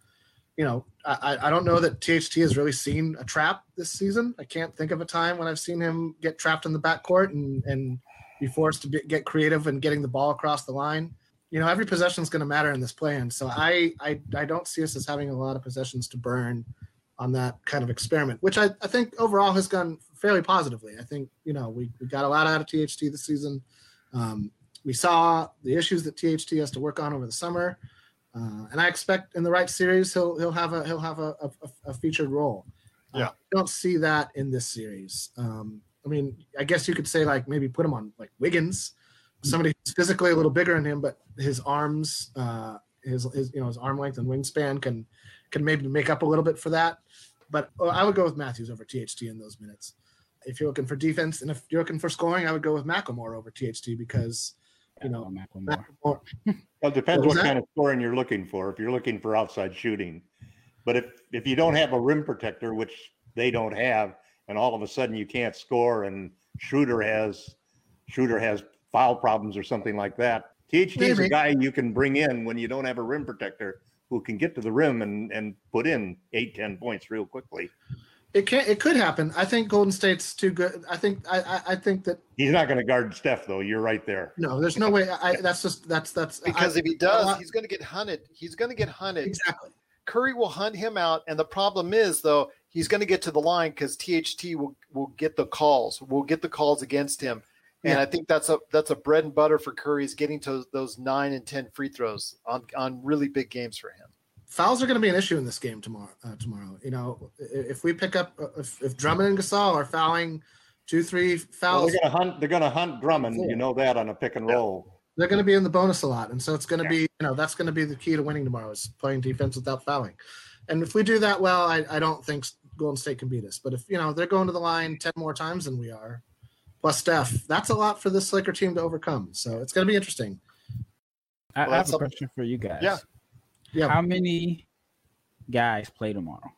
I don't know that THT has really seen a trap this season. I can't think of a time when I've seen him get trapped in the backcourt and be forced to get creative and getting the ball across the line. Every possession is going to matter in this plan. So I don't see us as having a lot of possessions to burn on that kind of experiment, which I think overall has gone fairly positively. I think, we got a lot out of THT this season. We saw the issues that THT has to work on over the summer. And I expect in the right series, he'll have a featured role. Yeah. I don't see that in this series. I guess you could say maybe put him on Wiggins, somebody who's physically a little bigger than him, but his arms, his arm length and wingspan can maybe make up a little bit for that. But I would go with Matthews over THT in those minutes. If you're looking for defense and if you're looking for scoring, I would go with McLemore over THT because, McLemore. Well, it depends what kind of scoring you're looking for. If you're looking for outside shooting, but if you don't have a rim protector, which they don't have, and all of a sudden you can't score, and Schroeder has foul problems or something like that, THT is a guy you can bring in when you don't have a rim protector who can get to the rim and put in 8-10 points real quickly. It could happen. I think Golden State's too good. I think that he's not going to guard Steph, though. You're right there. No, there's no way. That's because if he does, he's going to get hunted. He's going to get hunted. Exactly. Curry will hunt him out, and the problem is though he's going to get to the line because THT will get the calls. Will get the calls against him, and I think that's a bread and butter for Curry is getting to those 9 and 10 free throws on really big games for him. Fouls are going to be an issue in this game tomorrow. If we pick up, if Drummond and Gasol are fouling 2-3 fouls, well, they're going to hunt Drummond. You know that on a pick and roll. They're going to be in the bonus a lot, and so it's going to be, that's going to be the key to winning tomorrow is playing defense without fouling. And if we do that well, I don't think Golden State can beat us. But if they're going to the line 10 more times than we are, plus Steph, that's a lot for this Laker team to overcome. So it's going to be interesting. I have a question for you guys. Yeah. How many guys play tomorrow?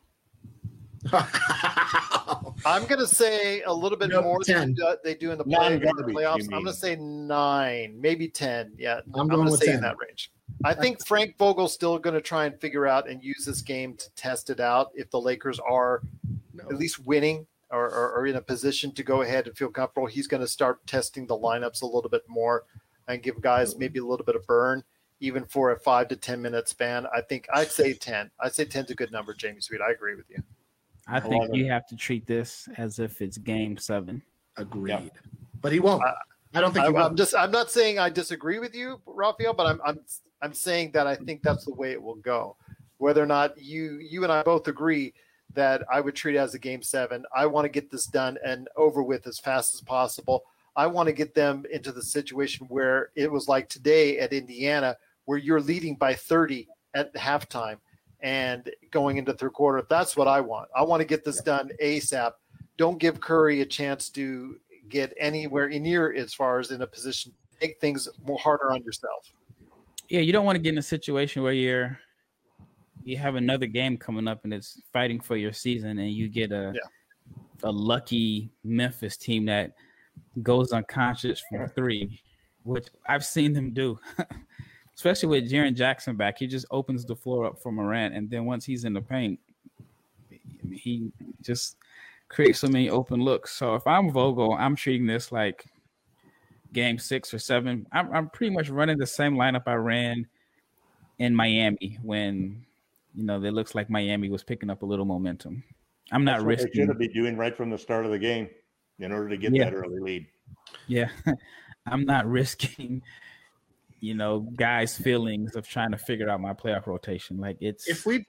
I'm going to say a little bit more 10. than they do in the playoffs. I'm going to say 9, maybe 10. Yeah, I'm going to say 10. In that range. I think Frank Vogel's still going to try and figure out and use this game to test it out. If the Lakers are at least winning or in a position to go ahead and feel comfortable, he's going to start testing the lineups a little bit more and give guys maybe a little bit of burn. Even for a 5 to 10 minute span, I'd say 10. I'd say 10's a good number, Jamie Sweet. I agree with you. I think you have to treat this as if it's Game 7. Agreed. Yep. But he won't. I don't think he will. I'm not saying I disagree with you, Raphael, but I'm saying that I think that's the way it will go. Whether or not you and I both agree that I would treat as a game 7. I want to get this done and over with as fast as possible. I want to get them into the situation where it was like today at Indiana, where you're leading by 30 at halftime and going into third quarter. That's what I want. I want to get this done ASAP. Don't give Curry a chance to get anywhere near as far as in a position to make things more harder on yourself. Yeah, you don't want to get in a situation where you have another game coming up and it's fighting for your season, and you get a lucky Memphis team that goes unconscious from 3, which I've seen them do. Especially with Jaren Jackson back, he just opens the floor up for Morant, and then once he's in the paint, he just creates so many open looks. So if I'm Vogel, I'm treating this like game 6 or 7. I'm pretty much running the same lineup I ran in Miami when, it looks like Miami was picking up a little momentum. I'm not risking. They should be doing right from the start of the game in order to get that early lead. Yeah, I'm not risking, guys' feelings of trying to figure out my playoff rotation. Like it's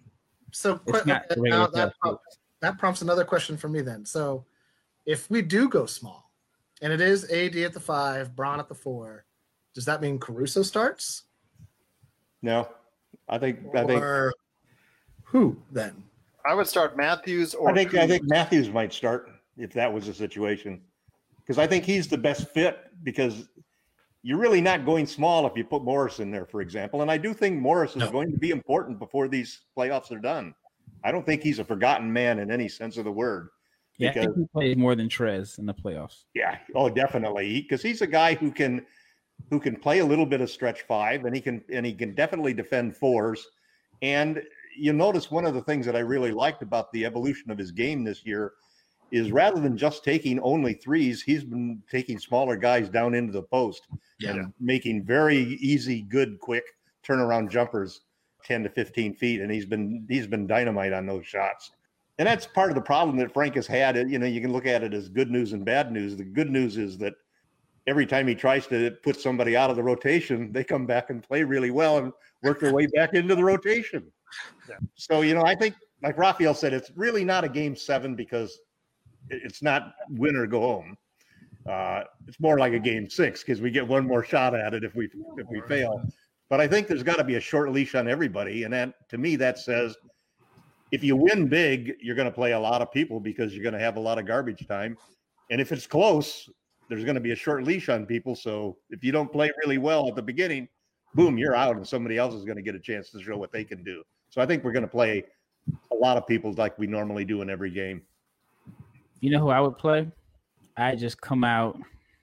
that prompts another question for me then. So if we do go small and it is AD at the 5, Bron at the 4, does that mean Caruso starts? No, I think who then? I would start Matthews or I think Matthews might start if that was the situation, because I think he's the best fit, because you're really not going small if you put Morris in there, for example. And I do think Morris is going to be important before these playoffs are done. I don't think he's a forgotten man in any sense of the word. Yeah, I think he plays more than Trez in the playoffs. Yeah, oh, definitely, because he's a guy who can play a little bit of stretch 5, and he can definitely defend 4s. And you notice one of the things that I really liked about the evolution of his game this year is rather than just taking only 3s, he's been taking smaller guys down into the post and making very easy, good, quick turnaround jumpers 10 to 15 feet. And he's been dynamite on those shots. And that's part of the problem that Frank has had. You can look at it as good news and bad news. The good news is that every time he tries to put somebody out of the rotation, they come back and play really well and work their way back into the rotation. Yeah. So, I think, like Raphael said, it's really not a game 7 because it's not win or go home. It's more like a game 6 because we get one more shot at it if we fail. But I think there's got to be a short leash on everybody. And that, to me, that says if you win big, you're going to play a lot of people because you're going to have a lot of garbage time. And if it's close, there's going to be a short leash on people. So if you don't play really well at the beginning, boom, you're out, and somebody else is going to get a chance to show what they can do. So I think we're going to play a lot of people like we normally do in every game. You know who I would play? I just come out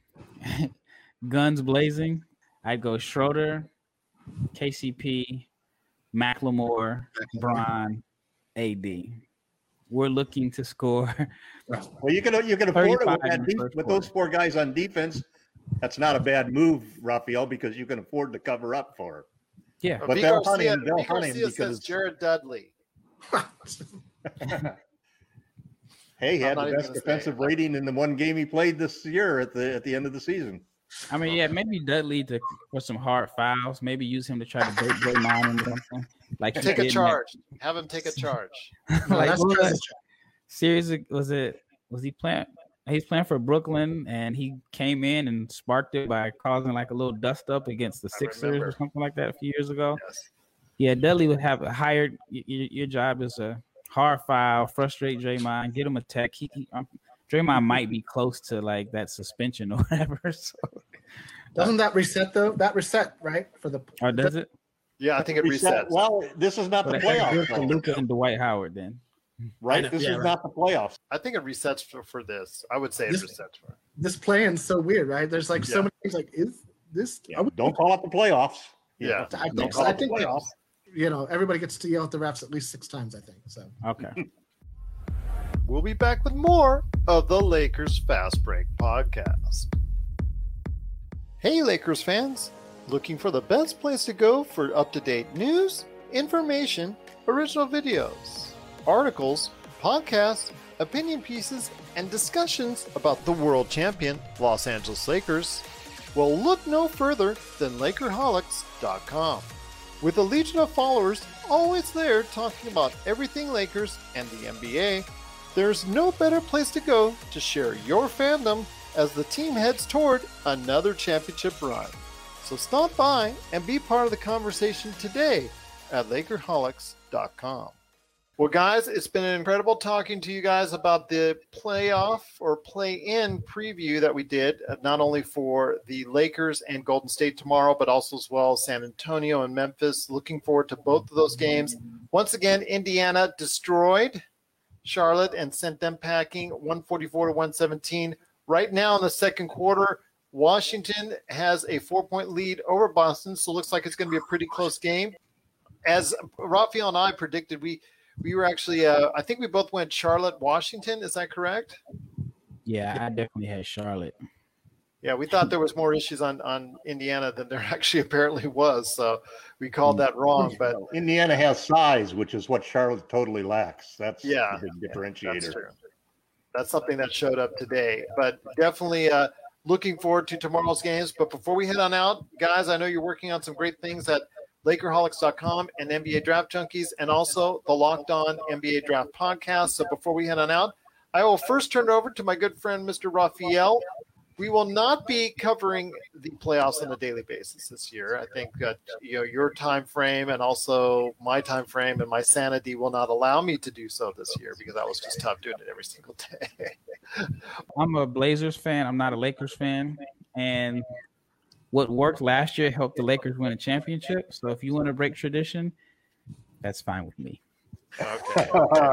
guns blazing. I'd go Schroeder, KCP, McLemore, Bron, AD. We're looking to score. Well, you can afford it with those 4 guys on defense. That's not a bad move, Raphael, because you can afford to cover up for it. Yeah, but they'll hunt him because Jared Dudley. Hey, he had the best defensive rating in the one game he played this year at the end of the season. I mean, yeah, maybe Dudley for some hard fouls. Maybe use him to try to break Draymond into something. Like take a charge. Have him take a charge. Like series was he playing? He's playing for Brooklyn, and he came in and sparked it by causing like a little dust up against the Sixers or something like that a few years ago. Yes. Yeah, Dudley would have hired. Your job is a hard foul, frustrate Draymond, get him a tech. Draymond might be close to like that suspension or whatever. So. Doesn't that reset though? That reset, right? For the does it? Yeah, I think it resets. Well, this is not the playoffs. For Luka and Dwight Howard, then. Right, this is not the playoffs. I think it resets for this. I would say it resets for this play-in's so weird, right? There's like so many things. Like, is this? Yeah, don't call it the playoffs. Yeah, I think so. I think playoffs. Everybody gets to yell at the refs at least 6 times. I think so. Okay. We'll be back with more of the Lakers Fast Break podcast. Hey, Lakers fans! Looking for the best place to go for up-to-date news, information, original videos, articles, podcasts, opinion pieces, and discussions about the world champion Los Angeles Lakers? Well, look no further than Lakerholics.com. With a legion of followers always there talking about everything Lakers and the NBA, there's no better place to go to share your fandom as the team heads toward another championship run. So stop by and be part of the conversation today at Lakerholics.com. Well, guys, it's been incredible talking to you guys about the playoff or play-in preview that we did, not only for the Lakers and Golden State tomorrow, but also as well San Antonio and Memphis. Looking forward to both of those games. Once again, Indiana destroyed Charlotte and sent them packing 144-117. Right now in the second quarter, Washington has a 4-point lead over Boston, so it looks like it's going to be a pretty close game. As Raphael and I predicted, we were actually, I think we both went Charlotte, Washington. Is that correct? Yeah, I definitely had Charlotte. Yeah, we thought there was more issues on Indiana than there actually apparently was. So we called that wrong. But Indiana has size, which is what Charlotte totally lacks. That's the big differentiator. That's true. That's something that showed up today. But definitely looking forward to tomorrow's games. But before we head on out, guys, I know you're working on some great things at Lakerholics.com and NBA Draft Junkies, and also the Locked On NBA Draft Podcast. So before we head on out, I will first turn it over to my good friend, Mr. Raphael. We will not be covering the playoffs on a daily basis this year. I think that your time frame and also my time frame and my sanity will not allow me to do so this year, because that was just tough doing it every single day. I'm a Blazers fan. I'm not a Lakers fan. And what worked last year helped the Lakers win a championship. So if you want to break tradition, that's fine with me. Okay.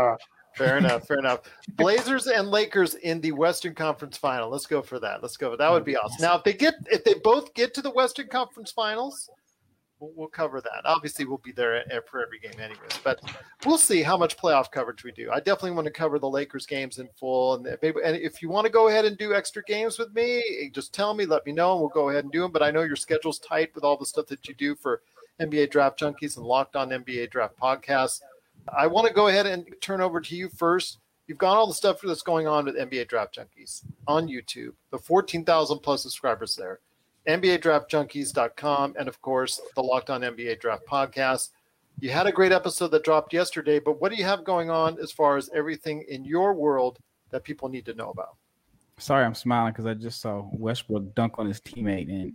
Fair enough. Blazers and Lakers in the Western Conference Final. Let's go for that. That would be awesome. Now, if they both get to the Western Conference Finals, we'll cover that. Obviously, we'll be there for every game anyways, but we'll see how much playoff coverage we do. I definitely want to cover the Lakers games in full. And if you want to go ahead and do extra games with me, just tell me, let me know, and we'll go ahead and do them. But I know your schedule's tight with all the stuff that you do for NBA Draft Junkies and Locked On NBA Draft Podcasts. I want to go ahead and turn over to you first. You've got all the stuff that's going on with NBA Draft Junkies on YouTube, the 14,000 plus subscribers there. NBADraftJunkies.com, and of course, the Locked On NBA Draft Podcast. You had a great episode that dropped yesterday, but what do you have going on as far as everything in your world that people need to know about? Sorry, I'm smiling because I just saw Westbrook dunk on his teammate, and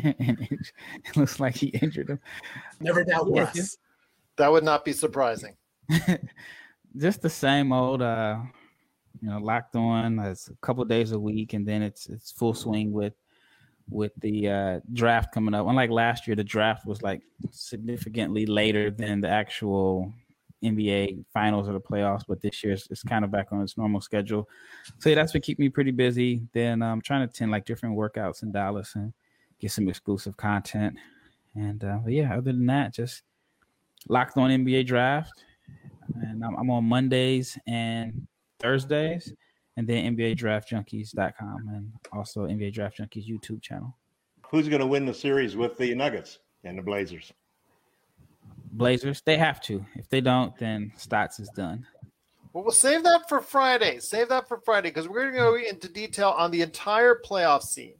it looks like he injured him. Never doubt Wes. That would not be surprising. Just the same old, Locked On. It's a couple days a week, and then it's full swing with the draft coming up. Unlike last year, the draft was like significantly later than the actual NBA finals or the playoffs, but this year it's kind of back on its normal schedule. So yeah, that's what keep me pretty busy. Then I'm trying to attend like different workouts in Dallas and get some exclusive content. And but yeah, other than that, just Locked On NBA Draft. And I'm on Mondays and Thursdays. And then NBADraftJunkies.com and also NBA Draft Junkies YouTube channel. Who's going to win the series with the Nuggets and the Blazers? Blazers, they have to. If they don't, then Stotts is done. Well, we'll save that for Friday. Because we're going to go into detail on the entire playoff scene.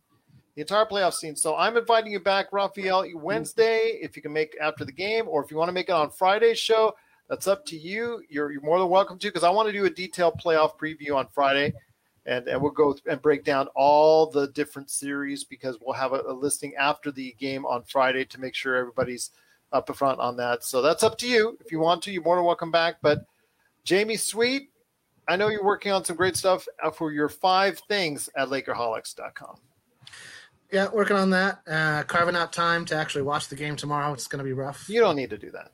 So I'm inviting you back, Raphael, Wednesday, if you can make after the game, or if you want to make it on Friday's show. That's up to you. You're more than welcome to, because I want to do a detailed playoff preview on Friday, and we'll go and break down all the different series, because we'll have a listing after the game on Friday to make sure everybody's up front on that. So that's up to you. If you want to, you're more than welcome back. But Jamie Sweet, I know you're working on some great stuff for your 5 things at Lakerholics.com. Yeah, working on that. Carving out time to actually watch the game tomorrow. It's going to be rough. You don't need to do that.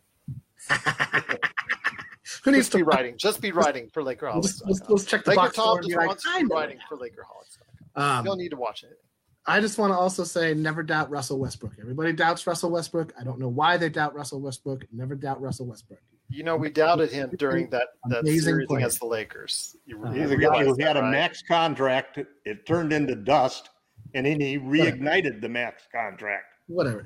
Who needs to be writing? Just be writing for Lakerholics. Let's check the box score. Just wants to be writing for Lakerholics. You don't need to watch it. I just want to also say, never doubt Russell Westbrook. Everybody doubts Russell Westbrook. I don't know why they doubt Russell Westbrook. Never doubt Russell Westbrook. We doubted him during that series against the Lakers. He's a guy who had a max contract. It turned into dust, and then he reignited the max contract. Whatever.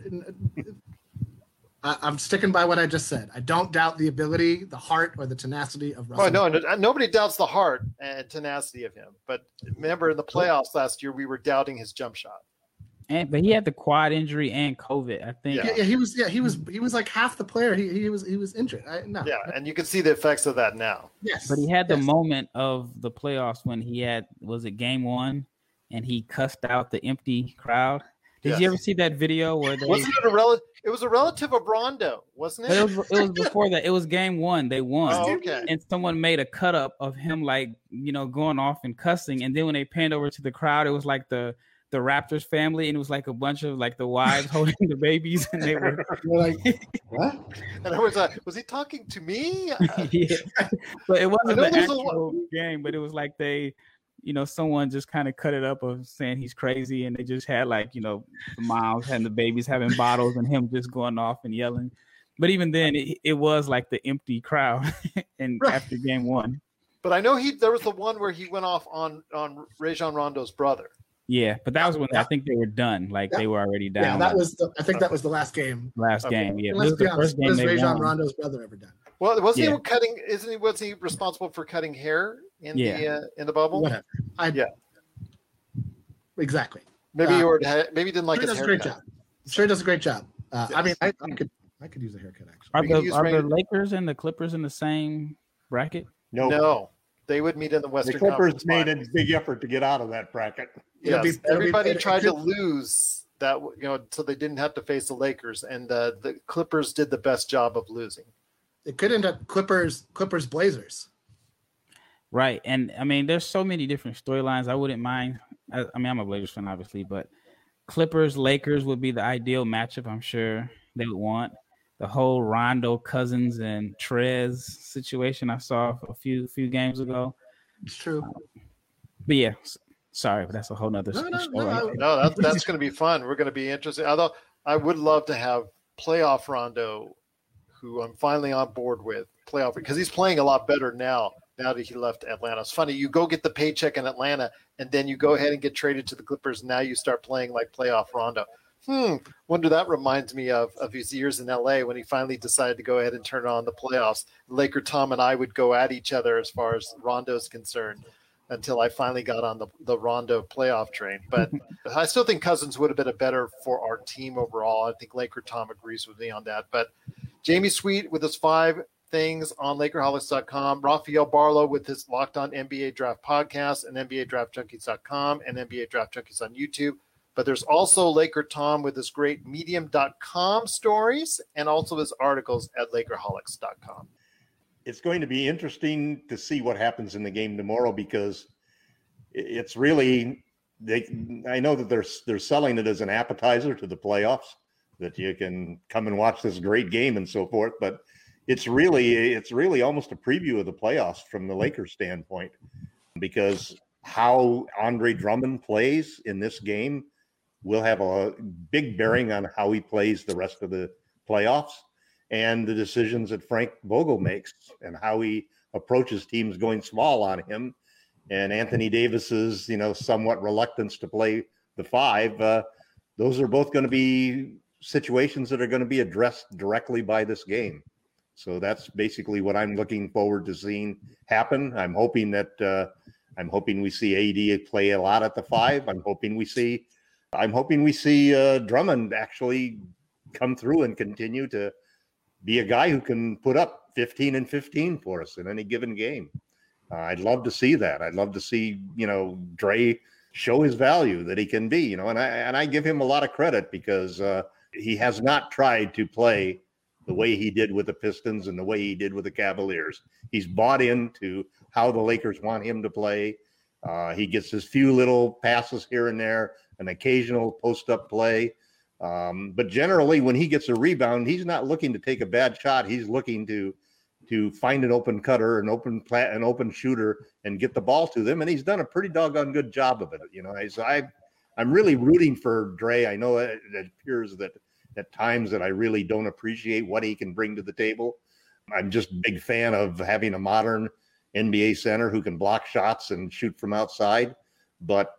I'm sticking by what I just said. I don't doubt the ability, the heart, or the tenacity of Russell. Oh, no, nobody doubts the heart and tenacity of him. But remember, in the playoffs last year, we were doubting his jump shot. But he had the quad injury and COVID, I think. Yeah, he was like half the player. He was injured. Yeah, and you can see the effects of that now. Yes. But he had the moment of the playoffs when he had, was it game 1, and he cussed out the empty crowd. Did you ever see that video where they wasn't it it was a relative of Rondo, wasn't it? It was before that. It was game 1. They won. Oh, okay. And someone made a cut up of him going off and cussing. And then when they panned over to the crowd, it was like the Raptors family, and it was like a bunch of like the wives holding the babies, and they were like, what? And I was like, was he talking to me? Yeah. But it wasn't the actual game, but it was like they, someone just kind of cut it up of saying he's crazy, and they just had the moms and the babies having bottles and him just going off and yelling. But even then, it was like the empty crowd and after game 1. But I know there was the one where he went off on Rajon Rondo's brother. Yeah, but that was when I think they were done. They were already down. Yeah, that was I think that was the last game. Game, yeah. Let's be honest, was Rajon Rondo's brother ever done? Well, wasn't he cutting? Was he responsible for cutting hair in the bubble? Whatever. Exactly. Maybe he didn't like his haircut. Great job. Sure does a great job. I mean, I could use a haircut actually. Are the Lakers and the Clippers in the same bracket? No. They would meet in the Western Conference. The Clippers made a big effort to get out of that bracket. Yes, everybody tried to lose that, so they didn't have to face the Lakers, and the Clippers did the best job of losing. It could end up Clippers Blazers. Right, and I mean, there's so many different storylines. I wouldn't mind. I'm a Blazers fan, obviously, but Clippers Lakers would be the ideal matchup. I'm sure they would want. The whole Rondo, Cousins, and Trez situation I saw a few games ago. It's true. But yeah, sorry, but that's a whole nother story. No, that's going to be fun. We're going to be interested. Although I would love to have playoff Rondo, who I'm finally on board with, because he's playing a lot better now that he left Atlanta. It's funny. You go get the paycheck in Atlanta, and then you go ahead and get traded to the Clippers. And now you start playing like playoff Rondo. Wonder that reminds me of his years in LA when he finally decided to go ahead and turn on the playoffs. Laker Tom and I would go at each other as far as Rondo's concerned until I finally got on the Rondo playoff train. But I still think Cousins would have been a better for our team overall. I think Laker Tom agrees with me on that. But Jamie Sweet with his 5 things on Lakerholics.com, Rafael Barlow with his Locked On NBA Draft podcast and NBADraftJunkies.com and NBA Draft Junkies on YouTube. But there's also Laker Tom with his great Medium.com stories and also his articles at Lakerholics.com. It's going to be interesting to see what happens in the game tomorrow, because it's really I know that they're selling it as an appetizer to the playoffs, that you can come and watch this great game and so forth. But it's really almost a preview of the playoffs from the Lakers standpoint, because how Andre Drummond plays in this game will have a big bearing on how he plays the rest of the playoffs, and the decisions that Frank Vogel makes and how he approaches teams going small on him, and Anthony Davis's, somewhat reluctance to play the 5. Those are both going to be situations that are going to be addressed directly by this game. So that's basically what I'm looking forward to seeing happen. I'm hoping we see AD play a lot at the 5. I'm hoping we see Drummond actually come through and continue to be a guy who can put up 15 and 15 for us in any given game. I'd love to see that. I'd love to see, Dre show his value that he can be, and I give him a lot of credit, because he has not tried to play the way he did with the Pistons and the way he did with the Cavaliers. He's bought into how the Lakers want him to play. He gets his few little passes here and there, an occasional post-up play. But generally, when he gets a rebound, he's not looking to take a bad shot. He's looking to find an open cutter, an open shooter, and get the ball to them. And he's done a pretty doggone good job of it. I'm really rooting for Dre. I know it appears that at times that I really don't appreciate what he can bring to the table. I'm just a big fan of having a modern NBA center who can block shots and shoot from outside. But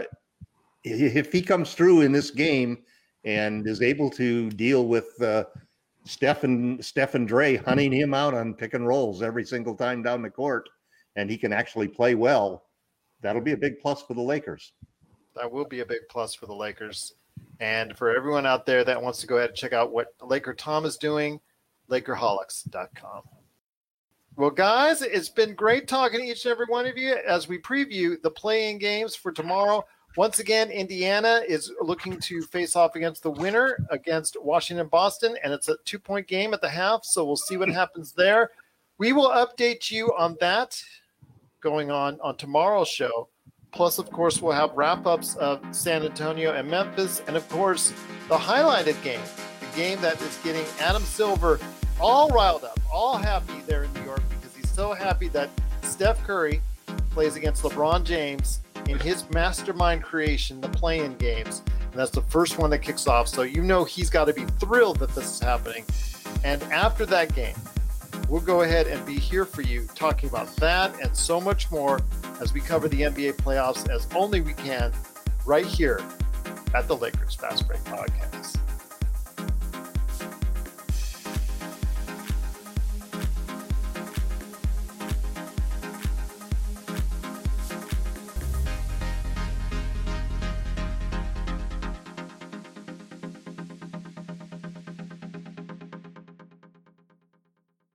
if he comes through in this game and is able to deal with Steph and Dre hunting him out on pick and rolls every single time down the court, and he can actually play well, that'll be a big plus for the Lakers. That will be a big plus for the Lakers. And for everyone out there that wants to go ahead and check out what Laker Tom is doing, LakerHolics.com. Well, guys, it's been great talking to each and every one of you as we preview the play-in games for tomorrow. Once again, Indiana is looking to face off against the winner against Washington, Boston, and it's a 2-point game at the half, so we'll see what happens there. We will update you on that going on tomorrow's show. Plus, of course, we'll have wrap-ups of San Antonio and Memphis, and, of course, the highlighted game, the game that is getting Adam Silver all riled up, all happy there in New York because he's so happy that Steph Curry plays against LeBron James in his mastermind creation, the play-in games. And that's the first one that kicks off. So you know he's got to be thrilled that this is happening. And after that game, we'll go ahead and be here for you talking about that and so much more as we cover the NBA playoffs as only we can right here at the Lakers Fast Break Podcast.